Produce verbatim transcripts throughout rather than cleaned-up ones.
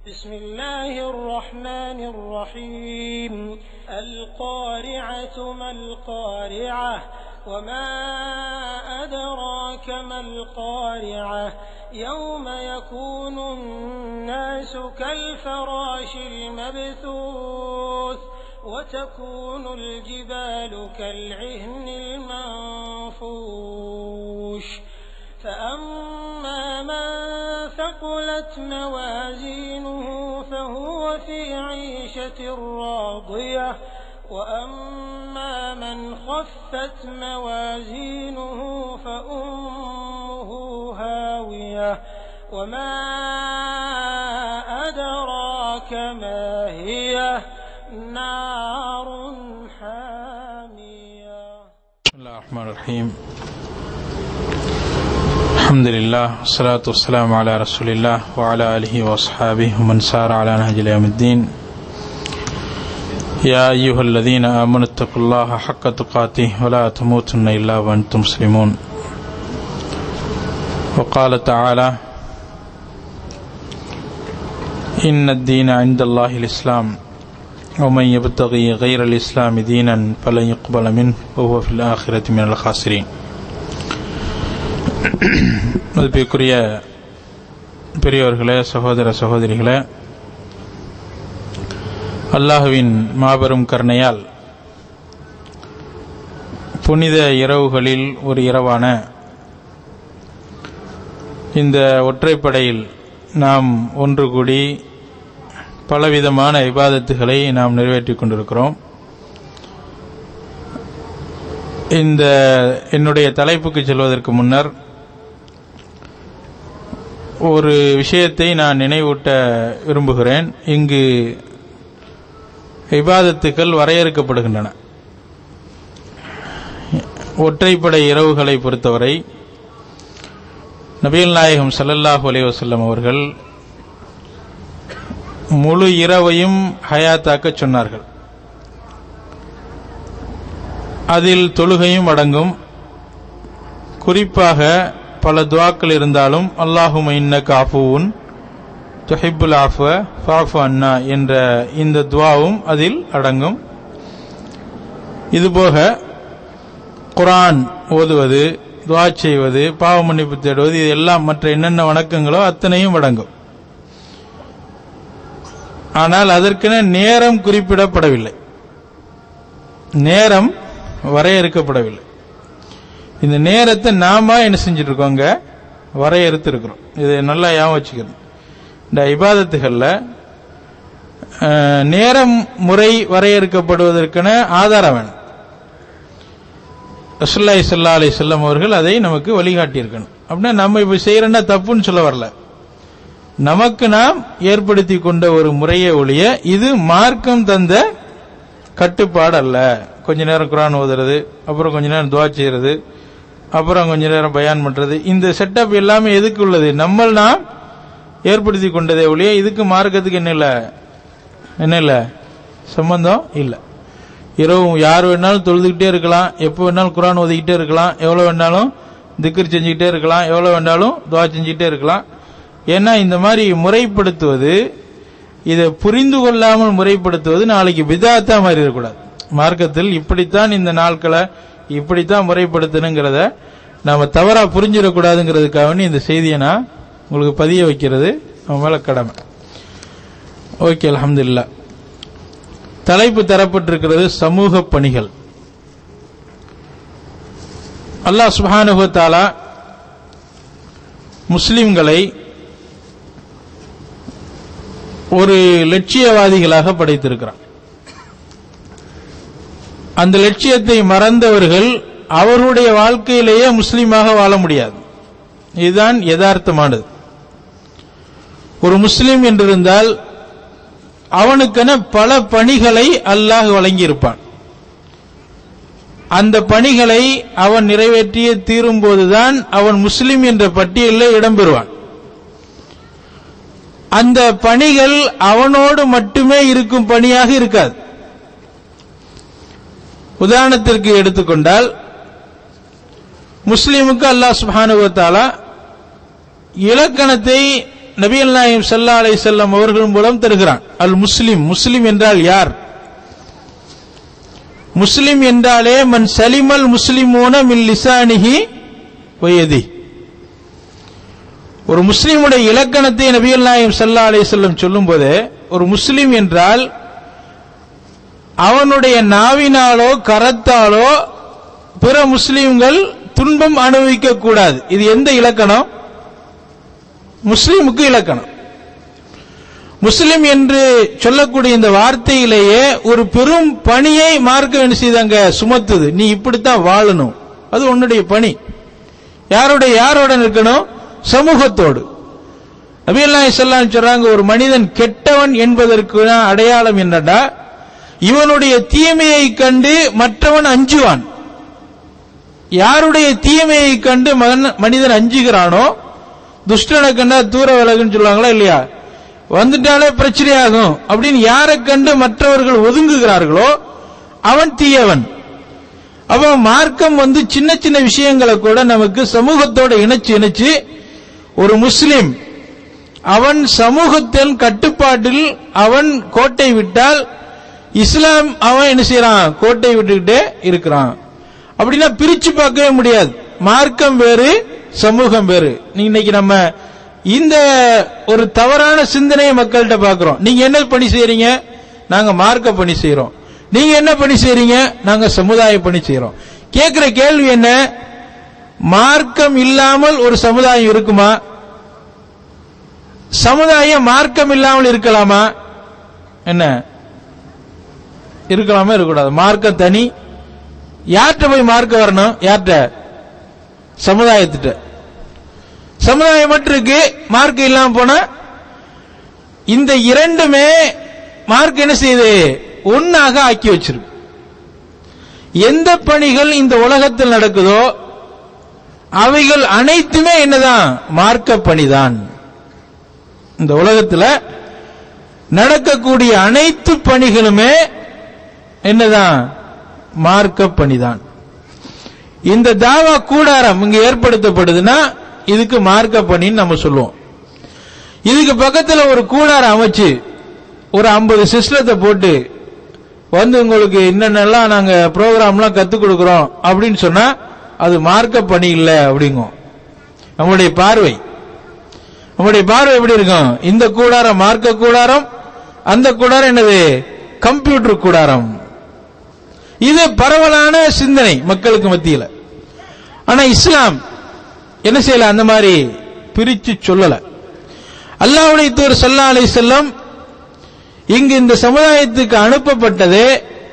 بسم الله الرحمن الرحيم القارعة ما القارعة وما أدراك ما القارعة يوم يكون الناس كالفراش المبثوث وتكون الجبال كالعهن المنفوش فأما من ثقلت موازينه فهو في عيشة راضية وأما من خفت موازينه فأمه هاوية وما أدراك ما هي نار حامية. بسم الله الرحمن الرحيم. الحمد لله والصلاة والسلام على رسول الله وعلى آله وأصحابه ومن سار على نهج إلى يوم الدين. يا أيها الذين آمنوا اتقوا الله حق تقاته ولا تموتن إلا وأنتم مسلمون. وقال تعالى: إن الدين عند الله الإسلام ومن يبتغي غير الإسلام دينا فلن يقبل منه وهو في الآخرة من الخاسرين. மதிப்பிற்குரிய பெரியோர்களே, சகோதர சகோதரிகளே, அல்லாஹுவின் மாபெரும் கருணையால் புனித இரவுகளில் ஒரு இரவான இந்த ஒற்றைப்படையில் நாம் ஒன்று கூடி பலவிதமான இபாதத்துகளை நாம் நிறைவேற்றிக் கொண்டிருக்கிறோம். இந்த என்னுடைய தலைப்புக்கு செல்வதற்கு முன்னர் ஒரு விஷயத்தை நான் நினைவூட்ட விரும்புகிறேன். இங்கு இபாதத்துக்கள் வரையறுக்கப்படுகின்றன. ஒற்றைப்படை இரவுகளை பொறுத்தவரை நபிகள் நாயகம் ஸல்லல்லாஹு அலைஹி வஸல்லம் அவர்கள் முழு இரவையும் ஹயாத்தாக்க சொன்னார்கள். அதில் தொழுகையும் அடங்கும். குறிப்பாக பல துஆக்கள் இருந்தாலும் அல்லாஹும்ம இன்னக அஃபூன் துஹிப்புல் அஃவ ஃபஅஃபு அன்னா என்ற இந்த துஆவும் அதில் அடங்கும். இதுபோக குர்ஆன் ஓதுவது, துஆ செய்வது, பாவ மன்னிப்பு தேடுவது, இது எல்லாம் மற்ற என்னென்ன வணக்கங்களோ அத்தனையும் அடங்கும். ஆனால் அதற்கென நேரம் குறிப்பிடப்படவில்லை, நேரம் வரையறுக்கப்படவில்லை. இந்த நேரத்தை நாம என்ன செஞ்சுட்டு இருக்கோங்க, வரையறுத்து இருக்கிறோம். இதை நல்லா ஞாபகம் வச்சுக்கணும். இந்த இபாதத்துகள்ல நேரம் முறை வரையறுக்கப்படுவதற்கான ஆதாரம் வேணும். ரசூலுல்லாஹி ஸல்லல்லாஹு அலைஹி வஸல்லம் அவர்கள் அதை நமக்கு வழிகாட்டியிருக்கணும். அப்படின்னா நம்ம இப்ப செய்யறோம்னா தப்புன்னு சொல்ல வரல, நமக்கு நாம் ஏற்படுத்தி கொண்ட ஒரு முறையை ஒழிய இது மார்க்கம் தந்த கட்டுப்பாடு அல்ல. கொஞ்ச நேரம் குர்ஆன் ஓதுறது, அப்புறம் கொஞ்ச நேரம் துஆ செய்யறது, அப்புறம் கொஞ்ச நேரம் பயான் பண்றது, இந்த செட்டப் எல்லாமே எதுக்கு உள்ளது? நம்ம நாம் ஏற்படுத்தி கொண்டதே ஒழிய இதுக்கு மார்க்கத்துக்கு என்ன இல்ல என்ன இல்ல சம்பந்தம் இல்ல. இரவு யார் வேணாலும் தொழுதுகிட்டே இருக்கலாம், எப்போ வேணாலும் குர்ஆன் ஓதிக்கிட்டே இருக்கலாம், எவ்வளவு வேணாலும் திக்ர் செஞ்சுக்கிட்டே இருக்கலாம், எவ்வளவு வேணாலும் துஆ செஞ்சுக்கிட்டே இருக்கலாம். ஏன்னா இந்த மாதிரி முறைப்படுத்துவது, இதை புரிந்து கொள்ளாமல் முறைப்படுத்துவது நாளைக்கு பிதாத்தா மாதிரி இருக்கக்கூடாது. மார்க்கத்தில் இப்படித்தான் இந்த நாட்களை இப்படித்தான் முறைப்படுத்தணுங்கிறத நாம தவறா புரிஞ்சிடக்கூடாதுங்கிறதுக்காக இந்த செய்தியை நான் உங்களுக்கு பதிய வைக்கிறது நம்ம மேல கடமை. ஓகே, அல்ஹம்துலில்லாஹ். தலைப்பு தரப்பட்டிருக்கிறது சமூக பணிகள். அல்லாஹ் சுப்ஹானஹு வ தஆலா முஸ்லிம்களை ஒரு லட்சியவாதிகளாக படைத்திருக்கிறார். அந்த லட்சியத்தை மறந்தவர்கள் அவருடைய வாழ்க்கையிலேயே முஸ்லீமாக வாழ முடியாது. இதுதான் யதார்த்தமானது. ஒரு முஸ்லிம் என்றிருந்தால் அவனுக்கென பல பணிகளை அல்லாஹ் வழங்கியிருப்பான். அந்த பணிகளை அவன் நிறைவேற்றிய தீரும் போதுதான் அவன் முஸ்லிம் என்ற பட்டியலில் இடம்பெறுவான். அந்த பணிகள் அவனோடு மட்டுமே இருக்கும் பணியாக இருக்காது. உதாரணத்திற்கு எடுத்துக்கொண்டால், முஸ்லிமுக்கு அல்லாஹ் சுப்ஹானஹு வ தஆலா இலக்கணத்தை நபிகள் நாயகம் ஸல்லல்லாஹு அலைஹி வஸல்லம் அவர்கள் மூலம் தருகிறான். அல் முஸ்லிம், முஸ்லிம் என்றால் யார்? முஸ்லிம் என்றாலே மன் சலிமல் முஸ்லிமூன மின் லிசானிஹி வ யதிஹி. ஒரு முஸ்லிமுடைய இலக்கணத்தை நபிகள் நாயகம் ஸல்லல்லாஹு அலைஹி வஸல்லம் சொல்லும்போது, ஒரு முஸ்லிம் என்றால் அவனுடைய நாவினாலோ கரத்தாலோ பிற முஸ்லிம்கள் துன்பம் அனுபவிக்க கூடாது. இது எந்த இலக்கணம்? முஸ்லிமுக்கு இலக்கணம். முஸ்லிம் என்று சொல்லக்கூடிய இந்த வார்த்தையிலேயே ஒரு பெரும் பணியை மார்க்கம் என்ன செய்தாங்க, சுமத்துது. நீ இப்படித்தான் வாழணும், அது உன்னுடைய பணி. யாரோட யாரோட இருக்கணும்? சமூகத்தோடு. நபிகள் நாயகம் ஸல்லல்லாஹு அலைஹி வஸல்லம் சொல்றாங்க, ஒரு மனிதன் கெட்டவன் என்பதற்கு அடையாளம் என்னடா, இவனுடைய தீமையை கண்டு மற்றவன் அஞ்சுவான். யாருடைய தீமையை கண்டு மனிதன் அஞ்சுகிறானோ, துஷ்டனை கண்டா தூர விலகுன்னு சொல்லுவாங்களா இல்லையா, வந்துட்டாலே பிரச்சனையாகும் அப்படின்னு யாரை கண்டு மற்றவர்கள் ஒதுங்குகிறார்களோ அவன் தீயவன். அப்ப மார்க்கம் வந்து சின்ன சின்ன விஷயங்களை கூட நமக்கு சமூகத்தோட இணைச்சு இணைச்சு ஒரு முஸ்லிம் அவன் சமூகத்தின் கட்டுப்பாட்டில் அவன் கோட்டை விட்டால் இஸ்லாம் அவன் என்ன செய்யறான், கோட்டை விட்டுக்கிட்டே இருக்கிறான். அப்படின்னா பிரிச்சு பார்க்கவே முடியாது. மார்க்கம் வேறு, சமூகம் வேறு. இன்னைக்கு நம்ம இந்த ஒரு தவறான சிந்தனையை மக்கள்கிட்ட பார்க்கிறோம். நீங்க என்ன பணி செய்யறீங்க? நாங்க மார்க்க பணி செய்யறோம். நீங்க என்ன பணி செய்யறீங்க? நாங்க சமுதாய பணி செய்யறோம். கேட்கிற கேள்வி என்ன, மார்க்கம் இல்லாமல் ஒரு சமுதாயம் இருக்குமா? சமுதாயம் மார்க்கம் இல்லாமல் இருக்கலாமா? என்ன இருக்கலாமா? இருக்கக்கூடாது. மார்க்கம் தனி. யார்கிட்ட போய் மார்க்கம் வரணும்? யார்கிட்ட? சமுதாயத்திட்ட. சமுதாயம் மட்டும் இருக்கு, மார்க்கம் இல்லாம போனா இந்த இரண்டுமே மார்க்கம் என்ன செய்யுது, ஒன்னாக ஆக்கி வச்சிருக்கு. எந்த பணிகள் இந்த உலகத்தில் நடக்குதோ அவைகள் அனைத்துமே என்னதான், மார்க்க பணிதான். இந்த உலகத்தில் நடக்கக்கூடிய அனைத்து பணிகளுமே என்னதான், மார்க்க பணிதான். இந்த தாவா கூடாரம் இங்க ஏற்படுத்தப்படுதுன்னா இதுக்கு மார்க்க பணின்னு நம்ம சொல்லுவோம். இதுக்கு பக்கத்தில் ஒரு கூடாரம் அமைச்சு ஒரு ஐம்பது சிஸ்டத்தை போட்டு வந்து உங்களுக்கு என்னென்னலாம் நாங்க ப்ரோக்ராம்லாம் கத்துக் கொடுக்கிறோம் அப்படின்னு சொன்னா அது மார்க்க பணி இல்லை அப்படிங்கும் நம்முடைய பார்வை. நம்முடைய பார்வை எப்படி இருக்கும்? இந்த கூடாரம் மார்க்க கூடாரம், அந்த கூடாரம் என்னது, கம்ப்யூட்டர் கூடாரம். இது பரவலான சிந்தனை மக்களுக்கு மத்தியில். ஆனா இஸ்லாம் என்ன செய்யல, அந்த மாதிரி பிரிச்சு சொல்லல. அல்லாஹ்வுடைய தூதர் ஸல்லல்லாஹு அலைஹி வஸல்லம் இங்கு இந்த சமுதாயத்துக்கு அனுப்பப்பட்டதே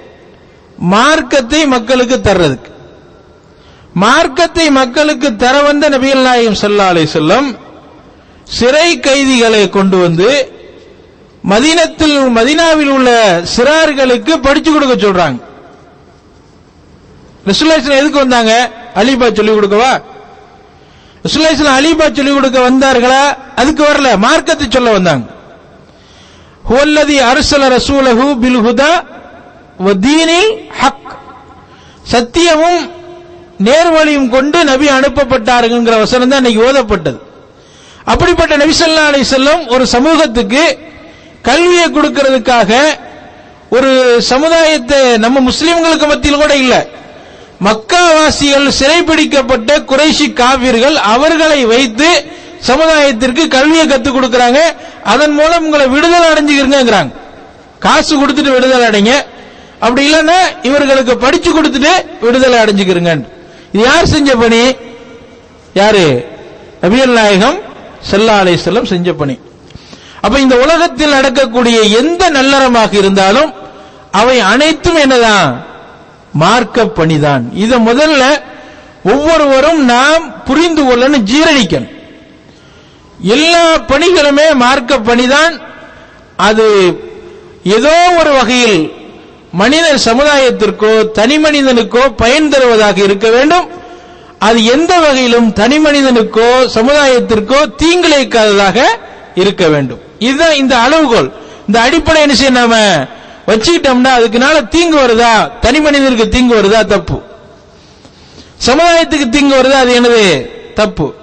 மார்க்கத்தை மக்களுக்கு தர்றதுக்கு. மார்க்கத்தை மக்களுக்கு தர வந்த நபிகள் நாயகம் ஸல்லல்லாஹு அலைஹி வஸல்லம் சிறை கைதிகளை கொண்டு வந்து மதீனத்தில் மதீனாவில் உள்ள சிறார்களுக்கு படிச்சு கொடுக்க சொல்றாங்க. ரசூலுல்லாஹி ஸல்லல்லாஹு அலைஹி வஸல்லம் எதுக்கு வந்தாங்க? அலிபா சொல்லிக் கொடுக்கவா? ரசூலுல்லாஹி ஸல்லல்லாஹு அலைஹி வஸல்லம் அலிபா சொல்லிக் கொடுக்க வந்தார்களா? அதுக்கு வரல, மார்க்கத்தை சொல்ல வந்தாங்க. ஹுவல்லதி அர்ஸல ரசூலஹு பில் ஹுதா வ தீனில் ஹக், சத்தியமும் நேர்வழியும் கொண்டு நபி அனுப்பப்பட்டாருங்கிற வசனம் தான் இன்னைக்கு ஓதப்பட்டது. அப்படிப்பட்ட நபி ஸல்லல்லாஹு அலைஹி வஸல்லம் ஒரு சமூகத்துக்கு கல்வியை கொடுக்கிறதுக்காக ஒரு சமுதாயத்தை நம்ம முஸ்லிம்களுக்கு மத்தியில் கூட இல்ல, மக்காவாசிகள் சிறைபிடிக்கப்பட்ட குறைஷி காபிர்கள் அவர்களை வைத்து சமுதாயத்திற்கு கல்வியை கத்துக் கொடுக்கறாங்க. அதன் மூலம் உங்களை விடுதலை அடைஞ்சுக்கிறீங்கிறாங்க. காசு கொடுத்துட்டு விடுதலை அடைங்க, அப்படி இல்லைன்னா இவர்களுக்கு படிச்சு கொடுத்துட்டு விடுதலை அடைஞ்சுக்கிறீங்க. இது யார் செஞ்ச பணி? யாரு? நபிகள் நாயகம் ஸல்லல்லாஹு அலைஹி வஸல்லம் செஞ்ச பணி. அப்ப இந்த உலகத்தில் நடக்கக்கூடிய எந்த நல்லறமாக இருந்தாலும் அவை அனைத்தும் என்னதான், மார்க்க பணிதான். இத முதல்ல ஒவ்வொருவரும் நாம் புரிந்து கொள்ளணும், ஜீரணிக்கணும். எல்லா பணிகளுமே மார்க்க பணிதான். அது ஏதோ ஒரு வகையில் மனித சமுதாயத்திற்கோ தனி மனிதனுக்கோ பயன் தருவதாக இருக்க வேண்டும். அது எந்த வகையிலும் தனி மனிதனுக்கோ சமுதாயத்திற்கோ தீங்கிழைக்காததாக இருக்க வேண்டும். இதுதான் இந்த அளவுகோல். இந்த அடிப்படை என்ன செய்ய நாம வச்சுக்கிட்டோம்னா அதுக்குனால தீங்கு வருதா, தனி மனிதனுக்கு தீங்கு வருதா, தப்பு. சமுதாயத்துக்கு தீங்கு வருதா, அது என்னது, தப்பு.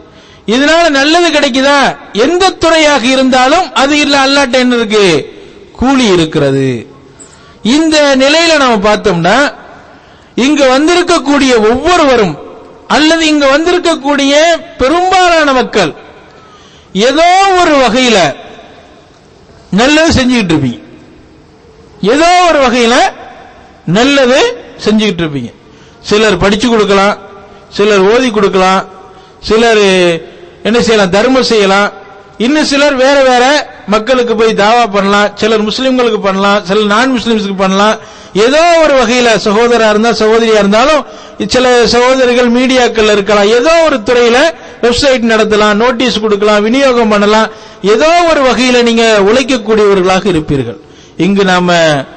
இதனால நல்லது கிடைக்குதா? எந்த துறையாக இருந்தாலும் அது இல்ல அல்லாஹ்ட்ட என்ன இருக்கு? கூலி இருக்கிறது. இந்த நிலையில நாம பார்த்தோம்னா இங்க வந்திருக்கக்கூடிய ஒவ்வொருவரும் அல்லது இங்க வந்திருக்கக்கூடிய பெரும்பாலான மக்கள் ஏதோ ஒரு வகையில நல்லது செஞ்சுக்கிட்டு இருப்பீங்க. ஏதோ ஒரு வகையில நல்லது செஞ்சுக்கிட்டு இருப்பீங்க. சிலர் படிச்சு கொடுக்கலாம், சிலர் ஓதி கொடுக்கலாம், சிலர் என்ன செய்யலாம், தர்மம் செய்யலாம், இன்னும் சிலர் வேற வேற மக்களுக்கு போய் தாவா பண்ணலாம், சிலர் முஸ்லிம்களுக்கு பண்ணலாம், சிலர் நான் முஸ்லிம்ஸுக்கு பண்ணலாம். ஏதோ ஒரு வகையில சகோதரா இருந்தா சகோதரியா இருந்தாலும் சில சகோதரிகள் மீடியாக்கள் இருக்கலாம், ஏதோ ஒரு துறையில வெப்சைட் நடத்தலாம், நோட்டீஸ் கொடுக்கலாம், விநியோகம் பண்ணலாம், ஏதோ ஒரு வகையில நீங்க உழைக்கக்கூடியவர்களாக இருப்பீர்கள். இங்கு நாம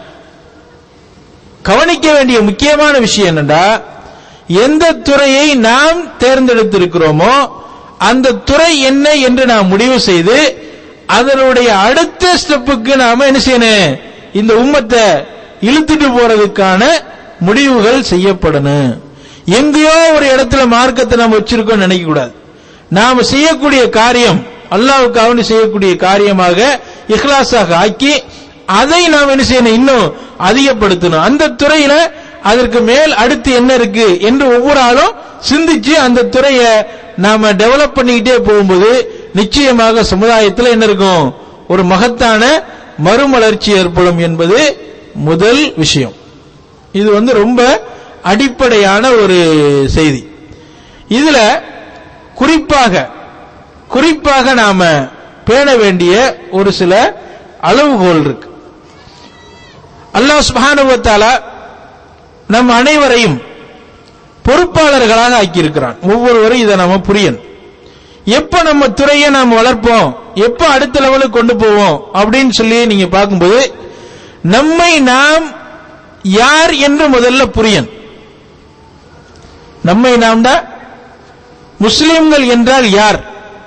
கவனிக்க வேண்டிய முக்கியமான விஷயம் என்னன்னா, எந்த துறையை நாம் தேர்ந்தெடுத்திருக்கிறோமோ அந்த துறை என்ன என்று நாம் முடிவு செய்து அதனுடைய அடுத்த ஸ்டெப்புக்கு நாம என்ன செய்யணும், இந்த உம்மத்தை இழுத்துட்டு போறதுக்கான முடிவுகள் செய்யப்படணும். எங்கேயோ ஒரு இடத்துல மார்க்கத்தை நாம் வச்சிருக்கோம் நினைக்க கூடாது. நாம செய்யக்கூடிய காரியம் அல்லாஹ்வுக்காக செய்யக்கூடிய காரியமாக இஹ்லாஸாக ஆக்கி அதை நாம் என்ன செய்யணும், இன்னும் அதிகப்படுத்தணும். அந்த துறையில அதற்கு மேல் அடுத்து என்ன இருக்கு என்று ஒவ்வொரு ஆளும் சிந்திச்சு அந்த துறையை நாம டெவலப் பண்ணிக்கிட்டே போகும்போது நிச்சயமாக சமுதாயத்தில் என்ன இருக்கும், ஒரு மகத்தான மறுமலர்ச்சி ஏற்படும் என்பது முதல் விஷயம். இது வந்து ரொம்ப அடிப்படையான ஒரு செய்தி. இதுல குறிப்பாக குறிப்பாக நாம பேண வேண்டிய ஒரு சில அளவுகோல் இருக்கு. அல்லாஹ் சுப்ஹானஹு வ தஆலா நம் அனைவரையும் பொறுப்பாளர்களாக ஆக்கியிருக்கிறான். ஒவ்வொருவரும் இதை நாம புரியணும். எப்ப நம்ம துறையை நாம் வளர்ப்போம், எப்ப அடுத்த லெவலுக்கு கொண்டு போவோம் அப்படின்னு சொல்லி நீங்க பார்க்கும்போது நம்மை நாம் யார் என்று முதல்ல புரியணும். நம்மை நாம் தான் முஸ்லிம்கள் என்றால் யார்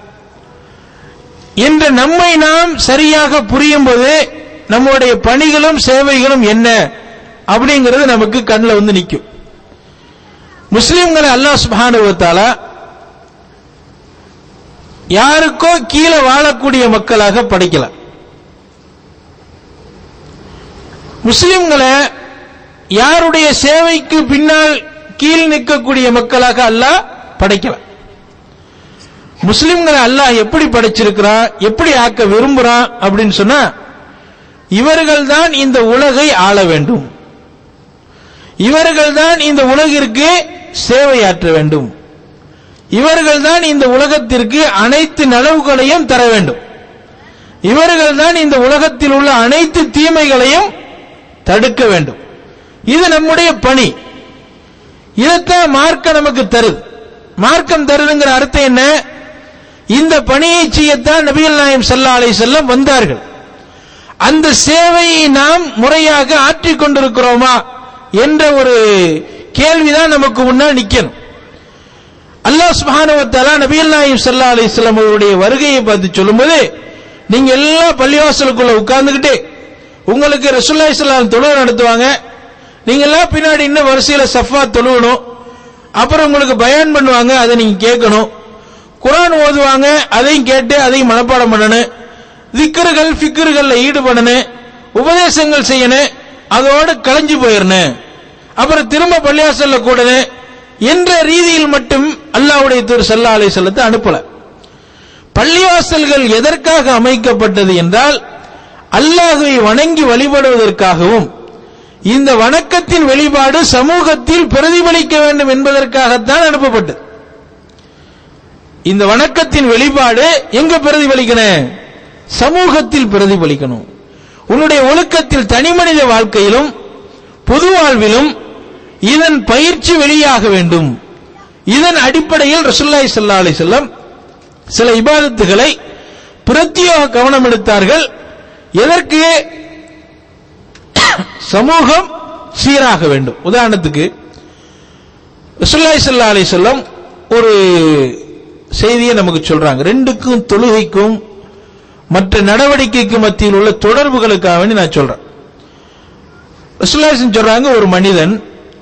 என்ற நம்மை நாம் சரியாக புரியும் போது நம்முடைய பணிகளும் சேவைகளும் என்ன அப்படிங்கிறது நமக்கு கண்ணில் வந்து நிற்கும். முஸ்லிம்களை அல்லாஹ் சுப்ஹானஹு வ தஆலா யாருக்கோ கீழே வாழக்கூடிய மக்களாக படைக்கல. முஸ்லிம்களை யாருடைய சேவைக்கு பின்னால் கீழ் நிற்கக்கூடிய மக்களாக அல்லாஹ் படைக்கல. முஸ்லிம்களை அல்லாஹ் எப்படி படைச்சிருக்கிறான், எப்படி ஆக்க விரும்புறான் அப்படின்னு சொன்னா, இவர்கள் தான் இந்த உலகை ஆள வேண்டும், இவர்கள் தான் இந்த உலகிற்கு சேவையாற்ற வேண்டும், இவர்கள் தான் இந்த உலகத்திற்கு அனைத்து நலவுகளையும் தர வேண்டும், இவர்கள் தான் இந்த உலகத்தில் உள்ள அனைத்து தீமைகளையும் தடுக்க வேண்டும். இது நம்முடைய பணி. இதைத்தான் மார்க்கம் நமக்கு தருது. மார்க்கம் தருதுங்கிற அர்த்தம் என்ன? இந்த பணியை செய்யத்தான் நபிகள் நாயகம் ஸல்லல்லாஹு அலைஹி வஸல்லம் வந்தார்கள். அந்த சேவையை நாம் முறையாக ஆற்றிக் கொண்டிருக்கிறோமா என்ற ஒரு கேள்விதான் நமக்கு முன்னால் நிக்கணும். அல்லாஹ் சுப்ஹானஹு வ தஆலா நபிகள் நாயகம் ஸல்லல்லாஹு அலைஹி வஸல்லம் அவருடைய வருகையை பார்த்து சொல்லும்போது, நீங்க எல்லாம் பள்ளிவாசலுக்குள்ள உட்கார்ந்துகிட்டு உங்களுக்கு ரசூலுல்லாஹி ஸல்லல்லாஹு அலைஹி வஸல்லம் தொழுகை நடத்துவாங்க, நீங்க எல்லாம் பின்னாடி இன்னும் வரிசையில சஃபா தொழுகணும், அப்புறம் உங்களுக்கு பயான் பண்ணுவாங்க, அதை நீங்க கேட்கணும், குர்ஆன் ஓதுவாங்க, அதையும் கேட்டு அதையும் மனப்பாடம் பண்ணணும், திக்ருகள் ஃபிக்ருகள்ல ஈடுபடணும், உபதேசங்கள் செய்யணும், அதோடு கலைஞ்சு போயிடணும், அப்புறம் திரும்ப பள்ளிவாசல்ல கூடணும் என்ற ரீதியில் மட்டும் அல்லாஹ்வுடைய தூதர் ஸல்லல்லாஹு அலைஹி வஸல்லத்தை அனுப்பல. பள்ளிவாசல்கள் எதற்காக அமைக்கப்பட்டது என்றால் அல்லாஹ்வை வணங்கி வழிபடுவதற்காகவும் இந்த வணக்கத்தின் வெளிப்பாடு சமூகத்தில் பிரதிபலிக்க வேண்டும் என்பதற்காகத்தான் அனுப்பப்பட்டது. இந்த வணக்கத்தின் வெளிப்பாடு எங்க பிரதிபலிக்கணும்? சமூகத்தில் பிரதிபலிக்கணும். உன்னுடைய ஒழுக்கத்தில், தனிமனித வாழ்க்கையிலும் பொது வாழ்விலும் இதன் பயிற்சி வெளியாக வேண்டும். இதன் அடிப்படையில் ரசூலுல்லாஹி ஸல்லல்லாஹு அலைஹி வஸல்லம் சில இபாதத்துகளை பிரத்யேக கவனம் எடுத்தார்கள். எதற்கு? சமூகம் சீராக வேண்டும். உதாரணத்துக்கு ரசூலுல்லாஹி ஸல்லல்லாஹு அலைஹி வஸல்லம் ஒரு செய்தியை நமக்கு சொல்றாங்க. ரெண்டுக்கும், தொழுகைக்கும் மற்ற நடவடிக்கைக்கு மத்தியில் உள்ள தொடர்புகளுக்காக வேண்டி நான் சொல்றேன். ரசூலுல்லாஹி சொல்றாங்க, ஒரு மனிதன்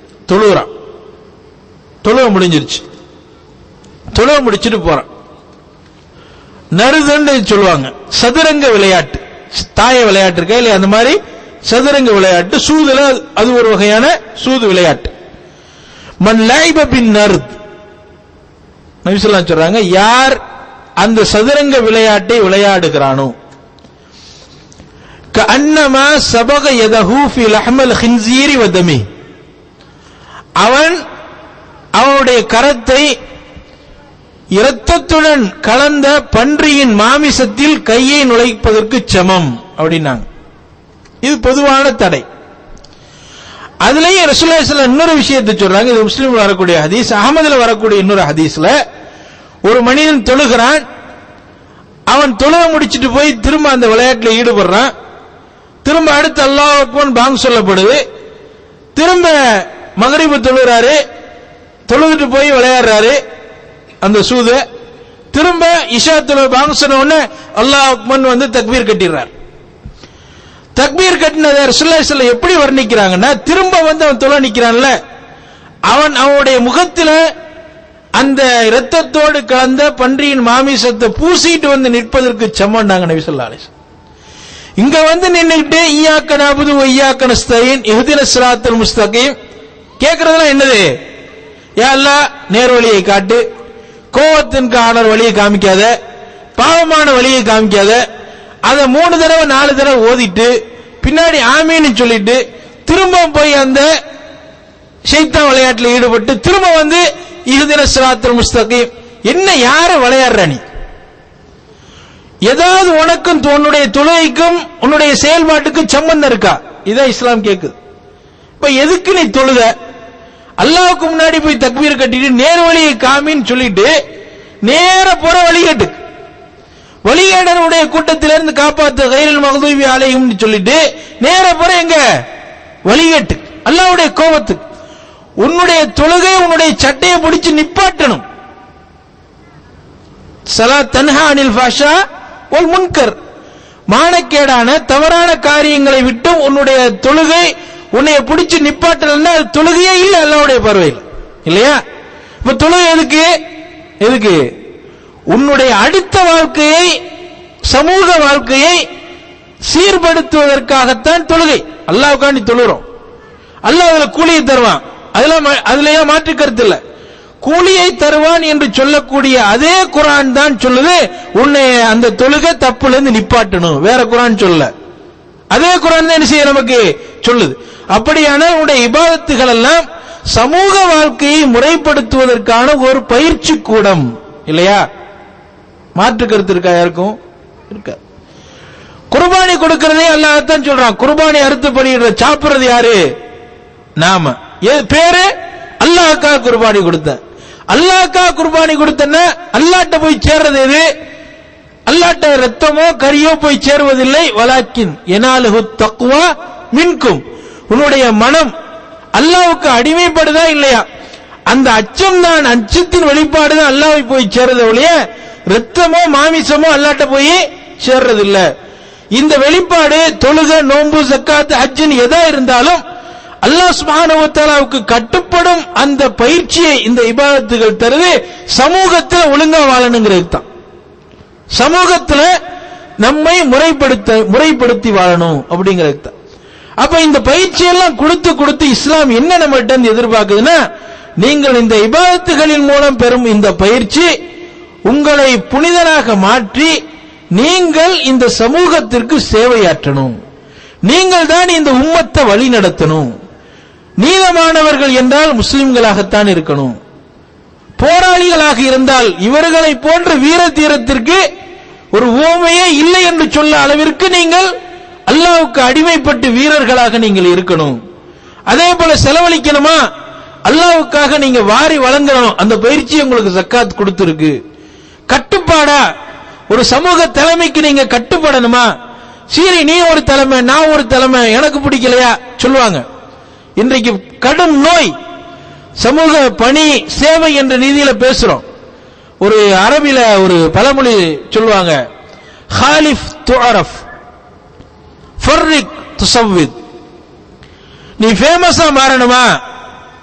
தொழுகிறான், தொழுகை முடிஞ்சிருச்சு, தொழுகை முடிச்சுட்டு போறான், நறுதுன்னு சொல்லுவாங்க. சதுரங்க விளையாட்டு, தாய விளையாட்டு இருக்கா இல்லையா, அந்த மாதிரி சதுரங்க விளையாட்டு, சூதுல அது ஒரு வகையான சூது விளையாட்டு. மன் லைப பின் நர்த், நபி ஸல்லல்லாஹு அலைஹி வஸல்லம் சொல்றாங்க, யார் அந்த சதுரங்க விளையாட்டை விளையாடுகிறானோ, கஅன்னமா சபக யதஹு ஃபி லஹ்மல் ஹின்ஸீரி வ தமி, அவன் அவனுடைய கரத்தை இரத்தத்துடன் கலந்த பன்றியின் மாமிசத்தில் கையை நுழைப்பதற்கு சமம் அப்படின்னாங்க. இது பொதுவான தடை. அதுலயே ரசூலுல்லாஹி ஸல்லல்லாஹு அலைஹி வஸல்லம் இன்னொரு விஷயத்தை சொல்றாங்க. இது முஸ்லிம்ல வரக்கூடிய ஹதீஸ், அஹமதுல வரக்கூடிய இன்னொரு ஹதீஸ்ல, ஒரு மனிதன் தொழுகிறான், அவன் தொழுக முடிச்சிட்டு போய் திரும்ப அந்த விளையாட்டில் ஈடுபடுறான், திரும்ப அடுத்து அல்லாஹ் அக்பர் பாங்க் சொல்லப்படுது, திரும்ப மகரிபு தொழுகிறாரு, தொழுதுட்டு போய் விளையாடுறாரு அந்த சூத, திரும்ப இஷா தொழு பாங்க் சொன்ன உடனே அல்லாஹ் அக்பர் வந்து தக்பீர் கட்டிடுறார். தக்பீர் கட்டினதை ரசூலுல்லாஹி ஸல்லல்லாஹு அலைஹி வஸல்லம் எப்படி வர்ணிக்கிறாங்கன்னா, திரும்ப வந்து அவன் தொழ நிக்கிறான்ல, அவன் அவனுடைய முகத்தில் அந்த இரத்தத்தோடு கலந்த பன்றியின் மாமிசத்தை பூசிட்டு வந்து நிற்பதற்கு சமம்னாங்க நபி ஸல்லல்லாஹு அலைஹி வஸல்லம். இங்க வந்து நின்னுக்கிட்டு இய்யாக நஅபுது வ இய்யாக நஸ்தஈன் இஹ்தினஸ் ஸிராத்தல் முஸ்தகீம் கேக்குறதெல்லாம் என்னது? யா அல்லாஹ் நேர்வழியை காட்டு, கோவத்தின் காரணர் வழியை காமிக்காத, பாவமான வழியை காமிக்காத. அதை மூணு தடவை நாலு தடவை ஓதிட்டு பின்னாடி ஆமீன்னு சொல்லிட்டு திரும்ப போய் அந்த ஷைத்தான் விளையாட்டில் ஈடுபட்டு திரும்ப வந்து இஹ்தினஸ் ஸிராத்தல் முஸ்தகீம். என்ன, யார விளையாடுற நீ? ஏதாவது உனக்கும் உன்னுடைய தொழுகைக்கும் உன்னுடைய செயல்பாட்டுக்கும் சம்பந்தம் இருக்கா? இதான் இஸ்லாம் கேக்குது. இப்ப எதுக்கு நீ தொழுத? அல்லாஹ்வுக்கு முன்னாடி போய் தக்பீர் கட்டிட்டு நேர்வழியை காமின்னு சொல்லிட்டு நேர போற வழிகேட்டு, வழிகேடனுடைய கூட்டத்திலிருந்து காப்பாற்ற கைரில் மக்தூபி அலைஹிம் சொல்லிட்டு நேர போற எங்க வழிகேட்டு, அல்லாஹ்வுடைய கோபத்துக்கு. உன்னுடைய தொழுகை உன்னுடைய சட்டையை பிடிச்சு நிப்பாட்டணும். ஸலாத் தன்ஹா அனில் ஃபாஷா வல் முன்கர், மானக்கேடான தவறான காரியங்களை விட்டு உன்னுடைய தொழுகை உன்னை பிடிச்சு நிப்பாட்டலன்னா அது தொழுகையே இல்லை அல்லாஹ்வுடைய பார்வையில், இல்லையா? இப்ப தொழுகை எதுக்கு? எதுக்கு? உன்னுடைய அடுத்த வாழ்க்கையை, சமூக வாழ்க்கையை சீர்படுத்துவதற்காகத்தான் தொழுகை. அல்லாஹ்வுக்காண்டி தொழுகிறோம், அல்லாஹ் அதுல கூலியை தருவான், அதுல அதுலயே மாற்று கருத்து இல்ல. கூலியை தருவான் என்று சொல்லக்கூடிய அதே குர்ஆன் தான் சொல்லுது உன்னை அந்த தொழுகை தப்புல இருந்து நிப்பாட்டணும். வேற குர்ஆன் சொல்லல, அதே குர்ஆன் தான் என்ன செய்ய நமக்கு சொல்லுது. அப்படியான உன்னுடைய இபாதத்துகள் எல்லாம் சமூக வாழ்க்கையை முறைப்படுத்துவதற்கான ஒரு பயிற்சி கூடம், இல்லையா? மாற்று கருத்து இருக்கா யாருக்கும்? இருக்க. குர்பானி கொடுக்கிறதே அல்லாஹ் தான் சொல்றான். குர்பானி அறுத்து பலியிடுற சாப்பிடுறது யாரு? நாம. பேரு அல்லாஹ்க்கா குர்பானி கொடுத்த, அல்லாஹ்க்கா குர்பானி கொடுத்தன்னா அல்லாஹ்ட்ட போய் சேர்றது எது? அல்லாஹ்ட்ட ரத்தமோ கரியோ போய் சேருவதில்லை. வலாக்கின் யனாலுஹு தக்வா மின்கும், உன்னுடைய மனம் அல்லாஹ்வுக்கு அடிமைப்படுதா இல்லையா, அந்த அச்சம் தான், அச்சத்தின் வெளிப்பாடு தான் அல்லாஹ்வை போய் சேர்றது ஒழிய ரத்தமோ மாமிசமோ அல்லாஹ்ட்ட போய் சேர்றது இல்ல. இந்த வெளிப்பாடு தொழுகை, நோன்பு, ஜக்காத், ஹஜ்ஜின் எதா இருந்தாலும் அல்லாஹ் சுப்ஹானஹு வ தஆலாவுக்கு கட்டுப்படும் அந்த பயிற்சியை இந்த இபாதத்துகள் தருது. சமூகத்தில் ஒழுங்கா வாழணுங்கிறது தான், சமூகத்தில் நம்மை முறைப்படுத்த முறைப்படுத்தி வாழணும் அப்படிங்கிறது தான். அப்ப இந்த பயிற்சி எல்லாம் கொடுத்து கொடுத்து இஸ்லாம் என்ன நம்மகிட்ட எதிர்பார்க்குதுன்னா, நீங்கள் இந்த இபாதத்துகளின் மூலம் பெறும் இந்த பயிற்சி உங்களை புனிதராக மாற்றி நீங்கள் இந்த சமூகத்திற்கு சேவையாற்றணும், நீங்கள் தான் இந்த உம்மத்தை வழி நடத்தணும். நீதமானவர்கள் என்றால் முஸ்லிம்களாகத்தான் இருக்கணும். போராளிகளாக இருந்தால் இவர்களை போன்ற வீர தீரத்திற்கு ஒரு உவமையே இல்லை என்று சொல்ல அளவிற்கு நீங்கள் அல்லாஹ்வுக்கு அடிமைப்பட்டு வீரர்களாக நீங்கள் இருக்கணும். அதே போல செலவழிக்கணுமா, அல்லாஹ்வுக்காக நீங்க வாரி வழங்கணும். அந்த பயிற்சி உங்களுக்கு ஜக்காத் கொடுத்திருக்கு. கட்டுப்பாடா ஒரு சமூக தலைமைக்கு நீங்க கட்டுப்படணுமா? சரி, நீ ஒரு தலைமை, நான் ஒரு தலைமை, எனக்கு பிடிக்கலையா சொல்லுவாங்க. இன்றைக்கு கடும் நோய் சமூக பணி சேவை என்ற நீதியில பேசுறோம். ஒரு அரபில ஒரு பழமொழி சொல்லுவாங்க, ஹாலிஃப் துஅரஃப் ஃபர்ரிக் துஸவ்வித். நீ ஃபேமஸா மாறணுமா,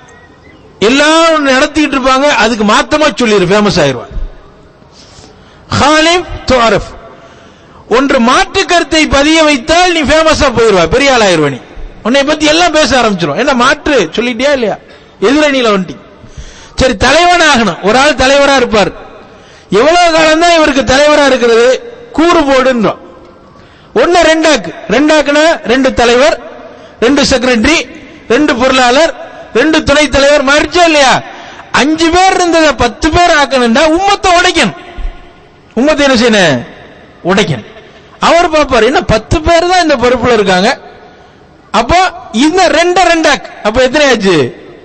எல்லாரும் நடத்திட்டு இருப்பாங்க, அதுக்கு மாத்தமா சொல்லிரு, ஃபேமஸ் ஆயிருவான். ஹாலிப் துஅரஃப். ஒன்று மாற்று கருத்தை பதிய வைத்தால் நீ ஃபேமஸா போயிருவா, பெரிய ஆளாயிருவ. நீ உன்னை பத்தி எல்லாம் பேச ஆரம்பிச்சிடும். என்ன மாற்று சொல்லிட்டியா இல்லையா, எதிரணியில வந்துட்டி. சரி, தலைவன் ஆகணும். ஒரு ஆள் தலைவரா இருப்பார். எவ்வளவு காலம் தான் இவருக்கு தலைவரா இருக்கிறது, கூறு போடுன்றோம். ஒன்னு ரெண்டாக்கு, ரெண்டாக்குனா ரெண்டு தலைவர், ரெண்டு செக்ரட்டரி, ரெண்டு பொருளாளர், ரெண்டு துணை தலைவர், மாறிச்சா இல்லையா? அஞ்சு பேர் இருந்தத பத்து பேர் ஆக்கணும்டா உம்மத்தை உடைக்கணும். உம்மத்தை என்ன செய்யணும், உடைக்கணும். அவர் பார்ப்பார், என்ன பத்து பேர் தான் இந்த பொறுப்புல இருக்காங்க, அப்போ இந்த ரெண்ட ரெண்டாக்கு, அப்ப எத்தனை ஆச்சு,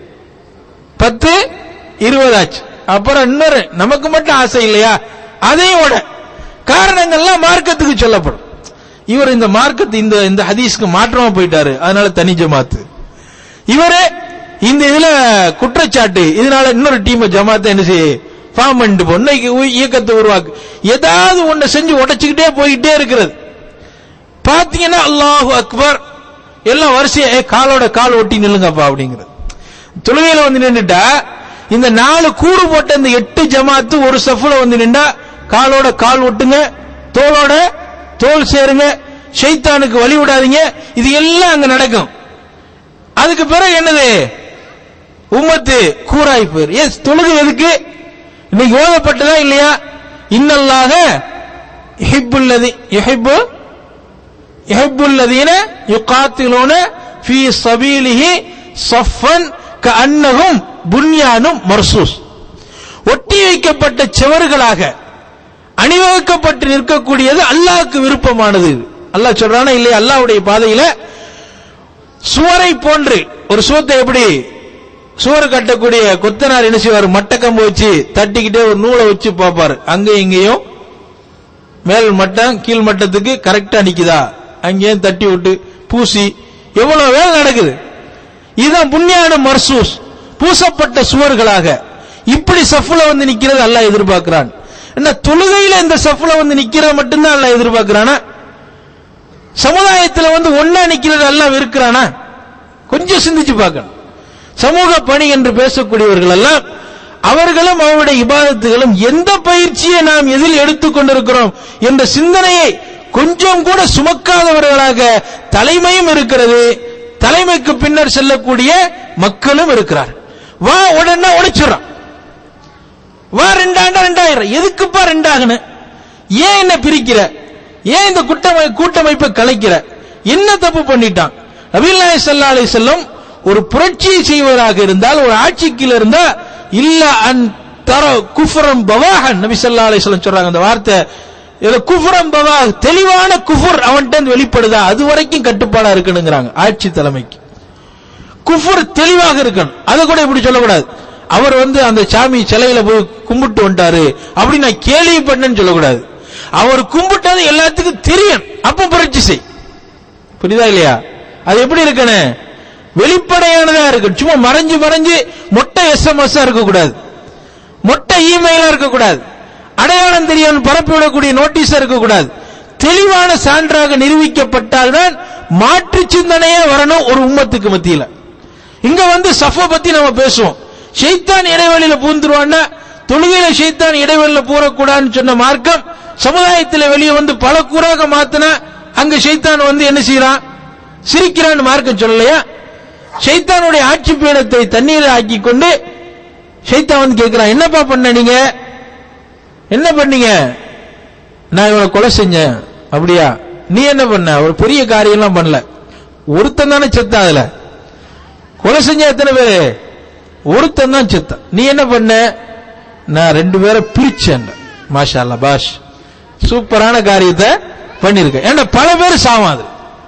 பத்து இருபது ஆச்சு. அப்புறம் இன்னொரு நமக்கு மட்டும் ஆசை இல்லையா, அதையோட காரணங்கள்லாம் மார்க்கத்துக்கு சொல்லப்படும். இவர் இந்த மார்க்கத்து இந்த இந்த ஹதீஸ்க்கு மாற்றமா போயிட்டாரு, அதனால தனி ஜமாத்து. இவரே இந்த இதுல குற்றச்சாட்டு, இதனால இன்னொரு டீம் ஜமாத்தை என்ன செய்ய ஃபார்ம் பண்ணிட்டு போ, இன்னைக்கு இயக்கத்தை உருவாக்கு. ஏதாவது ஒண்ணு செஞ்சு உடைச்சுக்கிட்டே போயிட்டே இருக்கிறது. பாத்தீங்கன்னா அல்லாஹு அக்பர் எல்லாம் வரிசையா காலோட கால் ஒட்டி நில்லுங்கப்பா அப்படிங்கிறது. தொழுகையில வந்து நின்றுட்டா இந்த நாலு கூடு போட்ட இந்த எட்டு ஜமாத்து ஒரு சஃப்ல வந்து நின்றா காலோட கால் ஒட்டுங்க, தோளோட தோல் சேருங்க, ஷைத்தானுக்கு வழி விடாதீங்க, இது எல்லாம் அங்க நடக்கும். அதுக்கு பிறகு என்னது, உம்மத்து கூராய் போயிரு. எஸ், தொழுகை எதுக்கு இன்னைக்கு ஓதப்பட்டதா இல்லையா? இன்னல்லாஹ யுஹிப்புல்லதி யுஹிப்பு யுஹிப்புல்லதீன யுகாத்திலூன ஃபீ ஸபீலிஹி ஸஃபன் கஅன்னஹும் புன்யானும் மர்சூஸ். ஒட்டி வைக்கப்பட்ட சுவர்களாக அணிவகுக்கப்பட்டு நிற்கக்கூடியது அல்லாஹ்வுக்கு விருப்பமானது. அல்லாஹ் சொல்றானா இல்லையா, அல்லாஹ்வுடைய பாதையில சுவரை போன்று ஒரு சுவத்தை எப்படி சுவர் கட்டக்கூடிய கொத்தனார் என்ன செய்வார், மட்டக்கம்பு வச்சு தட்டிக்கிட்டே ஒரு நூலை வச்சு பார்ப்பாரு, அங்க இங்கேயும் மேல் மட்டம் கீழ் மட்டத்துக்கு கரெக்டா நிக்குதா, அங்கேயும் தட்டி விட்டு பூசி எவ்வளவு வேலை நடக்குது. இதுதான் புன்யான மர்சூஸ், பூசப்பட்ட சுவர்களாக இப்படி சஃப்ல வந்து நிக்கிறது அல்லாஹ் எதிர்பார்க்கிறான். என்ன தொழுகையில இந்த சஃப்ல வந்து நிக்கிறது மட்டும்தான் அல்லாஹ் எதிர்பார்க்கிறானா? சமுதாயத்தில் வந்து ஒன்னா நிக்கிறது அல்லாஹ் இருக்கிறானா? கொஞ்சம் சிந்திச்சு பார்க்கணும். சமூக பணி என்று பேசக்கூடியவர்கள் எல்லாம் அவர்களும் அவருடைய இபாதத்துகளும் எந்த பயிற்சியை நாம் எதில் எடுத்துக் கொண்டிருக்கிறோம் என்ற சிந்தனையை கொஞ்சம் கூட சுமக்காதவர்களாக தலைமையும் இருக்கிறது, தலைமைக்கு பின்னர் செல்லக்கூடிய மக்களும் இருக்கிறார். வா உடனே உடைச்சிடறான், வா ரெண்டாண்டா ரெண்டாயிரம், எதுக்குப்பா ரெண்டாகணும், ஏன் என்ன பிரிக்கிற, ஏன் இந்த கூட்டமைப்பை கலைக்கிற, என்ன தப்பு பண்ணிட்டான்? நபிகள் நாயகம் ஸல்லல்லாஹு அலைஹி வஸல்லம் ஒரு புரட்சியை செய்வதாக இருந்தால், ஒரு ஆட்சிக்கு இருந்தா இல்ல அன் தர குஃப்ரம் பவாஹன், நபி ஸல்லல்லாஹு அலைஹி வஸல்லம் சொல்றாங்க அந்த வார்த்தை, இது குஃப்ரம் பவாஹ், தெளிவான குஃபர் அவன்கிட்ட வெளிப்படுதா அது வரைக்கும் கட்டுப்பாடா இருக்கணுங்கிறாங்க ஆட்சி தலைமைக்கு. குஃபர் தெளிவாக இருக்கணும். அதை கூட இப்படி சொல்லக்கூடாது, அவர் வந்து அந்த சாமி சிலையில போய் கும்பிட்டு வந்துட்டாரு அப்படி நான் கேள்விப்பட்டேன்னு சொல்லக்கூடாது. அவர் கும்பிட்டது எல்லாத்துக்கும் தெரியும், அப்ப புரட்சி செய். புரியுதா இல்லையா? அது எப்படி இருக்கணும், வெளிப்படையானதா இருக்கு. சும்மா மறைஞ்சு மறைஞ்சு மொட்டை எஸ்எம்எஸ் இருக்கக்கூடாது, மொட்டை இமெயிலா இருக்கக்கூடாது, அடையாளம் தெரியும் பரப்பிவிடக்கூடிய நோட்டீஸா இருக்கக்கூடாது. தெளிவான சான்றாக நிரூபிக்கப்பட்டால்தான் மாற்று சிந்தனையே வரணும் ஒரு உம்மத்துக்கு மத்தியில. இங்க வந்து சஃப பத்தி நம்ம பேசுவோம், ஷைத்தான் இடைவெளியில பூந்துருவான்னா தொழுகையில ஷைத்தான் இடைவெளியில பூரக்கூடாதுன்னு சொன்ன மார்க்கம் சமுதாயத்தில் வெளியே வந்து பல கூறாக மாத்தினா அங்க ஷைத்தான் வந்து என்ன செய்யறான், சிரிக்கிறான்னு மார்க்கம் சொல்லலையா? ஷைத்தானுடைய ஆட்சி பீடத்தை தண்ணீரை ஆக்கி கொண்டு ஷைத்தான் வந்து கேட்கிறான், என்னப்பா பண்ண நீங்க, என்ன பண்ணீங்க? நான் இவனை கொலை செஞ்சேன். அப்படியா, நீ என்ன பண்ண? ஒரு பெரிய காரியம் எல்லாம் பண்ணல, ஒருத்தன் தானே செத்தான். அதுல கொலை செஞ்ச எத்தனை பேரு? ஒருத்தன் தான் செத்தான். நீ என்ன பண்ண? நான் ரெண்டு பேரை பிரிச்சேன். மாஷா அல்லாஹ், பாஷ், சூப்பரான காரியத்தை பண்ணிருக்க. ஏன்னா பல பேர் சாவாது,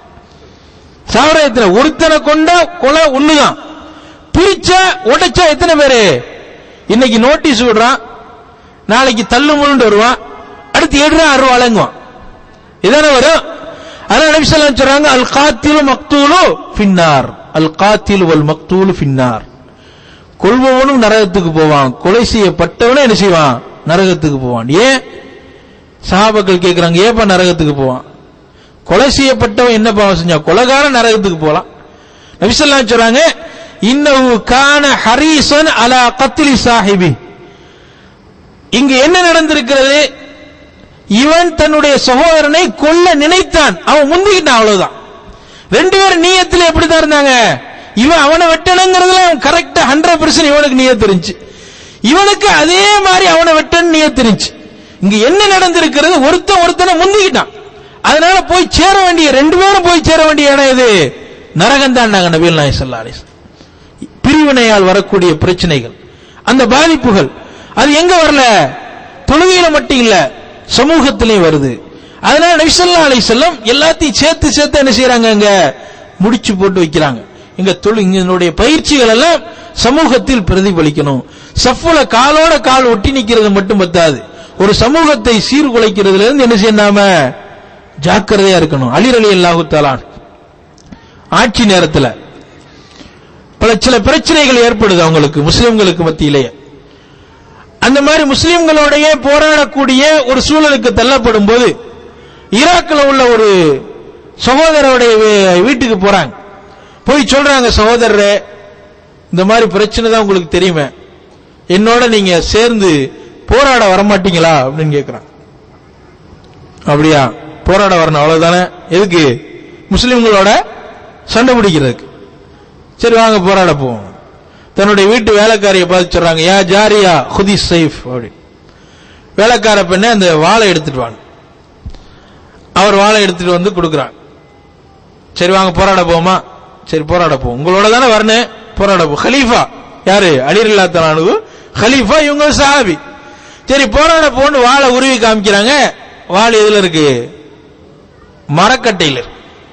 சாவரத்துல ஒருத்தனை கொண்டா கொலை ஒண்ணுதான், பிரிச்சா உடைச்சா எத்தனை பேரு? இன்னைக்கு நோட்டீஸ் விடுறான், நாளைக்கு தள்ளு முள்ளுண்டு வருவான், அடுத்து ஏழு ரூபா அறுபா வழங்குவான், இதானே வரும். அதனால நபி ஸல்லல்லாஹு அலைஹி வஸல்லம் சொல்றாங்க, அல் காத்திலு மக்தூலு ஃபின்னார், அல் காத்திலு வல் மக்தூலு ஃபின்னார். கொல்பவனும் நரகத்துக்கு போவான், கொலை செய்யப்பட்டவனும் என்ன செய்வான், நரகத்துக்கு போவான். ஏன்? சஹாபாக்கள் கேட்கிறாங்க, ஏப்பா நரகத்துக்கு போவான்? கொலை செய்யப்பட்டவன் என்ன பாவம் செஞ்சா? கொலைகாரன் நரகத்துக்கு போலாம். நபி ஸல்லல்லாஹு அலைஹி வஸல்லம் சொல்றாங்க, இன்னஹு கான ஹரீஸன் அலா கத்லி சாஹிபி. இங்கு என்ன நடந்திருக்கிறது? இவன் தன்னுடைய சகோதரனை கொல்ல நினைத்தான், அவன் முந்திக்கிட்டான், அவ்வளவுதான். ரெண்டு பேரும் நீயத்தில் எப்படிதான் இருந்தாங்க, இவன் அவனை வெட்டணுங்கிறதுல அவன் கரெக்டா ஹண்ட்ரட் பெர்சன்ட் இவனுக்கு நீயத்து இருந்துச்சு, இவனுக்கு அதே மாதிரி அவனை வெட்டணும் நீயத்து இருந்துச்சு. இங்க என்ன நடந்திருக்கிறது, ஒருத்தன் ஒருத்தனை முந்திக்கிட்டான். அதனால போய் சேர வேண்டிய ரெண்டு பேரும் போய் சேர வேண்டிய இடம் இது நரகம் தான். நபிகள் நாயகம் ஸல்லல்லாஹு அலைஹி வஸல்லம் பிரிவினையால் வரக்கூடிய பிரச்சனைகள், அந்த பாதிப்புகள், அது எங்க வரல, தொழுகையில மட்டும் இல்ல, சமூகத்திலையும் வருது. அதனால நபி ஸல்லல்லாஹு அலைஹி வஸல்லம் எல்லாத்தையும் சேர்த்து சேர்த்து என்ன செய்யறாங்க, அங்க முடிச்சு போட்டு வைக்கிறாங்க. இங்க தொழுகையினுடைய பயிற்சிகள் எல்லாம் சமூகத்தில் பிரதிபலிக்கணும். சஃப்ல காலோட கால் ஒட்டி நிக்கிறது மட்டும் பத்தாது, ஒரு சமூகத்தை சீர்குலைக்கிறதுல இருந்து என்ன செய்யாம ஜாக்கிரதையா இருக்கணும். அலி ரலியல்லாஹு தஆலா ஆட்சி நேரத்தில் பல சில பிரச்சனைகள் ஏற்படுது அவங்களுக்கு, முஸ்லிம்களுக்கு மத்தியிலேயே. அந்த மாதிரி முஸ்லிம்களோடைய போராடக்கூடிய ஒரு சூழலுக்கு தள்ளப்படும் போது ஈராக்கில் உள்ள ஒரு சகோதரருடைய வீட்டுக்கு போறாங்க. போய் சொல்றாங்க, சகோதரரே இந்த மாதிரி பிரச்சனை தான் உங்களுக்கு தெரியுமே, என்னோட நீங்க சேர்ந்து போராட வரமாட்டீங்களா அப்படின்னு கேட்கிறான். அப்படியா, போராட வரணும், அவ்வளவுதானே, எதுக்கு, முஸ்லிம்களோட சண்டை பிடிக்கிறதுக்கு. சரி வாங்க போராட போவோம். தன்னுடைய வீட்டு வேலைக்காரியை பார்த்து சொல்றாங்க, யா ஜாரியா ஹுதி சைஃப் அப்படி. வேலைக்கார பெண்ணை அந்த வாளை எடுத்துட்டு வாங்க. அவர் வாளை எடுத்துட்டு வந்து கொடுக்குறாங்க. சரி வாங்க போராட போவோமா, சரி போராட போவோம், உங்களோட தானே வரணும், போராட போ. ஹலீஃபா யாரு, அலி ரலியல்லாஹு அன்ஹு ஹலீஃபா, இவங்க சஹாபி. சரி போராட போன்னு வாளை உருவி காமிக்கிறாங்க. வாள் எதுல இருக்கு, மரக்கட்டையில்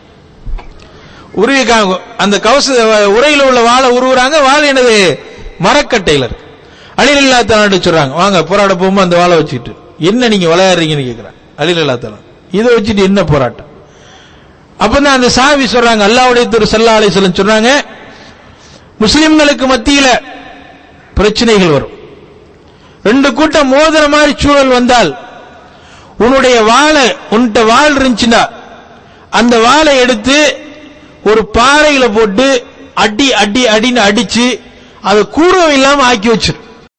உருவி காம, அந்த கவச உரையில உள்ள வாளை உருவுறாங்க. வாள் என்னது, மரக்கட்டையில் இருக்கு. அலி ரலியல்லாஹு அன்ஹு சொல்றாங்க, வாங்க போராட போமா, அந்த வாளை வச்சுக்கிட்டு. என்ன நீங்க விளையாடுறீங்கன்னு கேட்கிறாங்க அலி ரலியல்லாஹு அன்ஹு. இதை வச்சுட்டு என்ன போராட்டம். அப்பதான் அந்த சஹாபி சொல்றாங்க, அல்லாஹ்வுடைய தூதர் ஸல்லல்லாஹு அலைஹி வஸல்லம் சொல்றாங்க, முஸ்லிம்களுக்கு மத்தியில பிரச்சனைகள் வரும், ரெண்டு கூட்டம் மோதிர மாதிரி சூழல் வந்தால் உன்னுடைய வாளை, உன்கிட்ட வாள் இருந்துச்சுன்னா அந்த வாளை எடுத்து ஒரு பாறையில போட்டு அடி அடி அடின்னு அடிச்சு அதை கூர்வம் இல்லாம ஆக்கி வச்சிரு.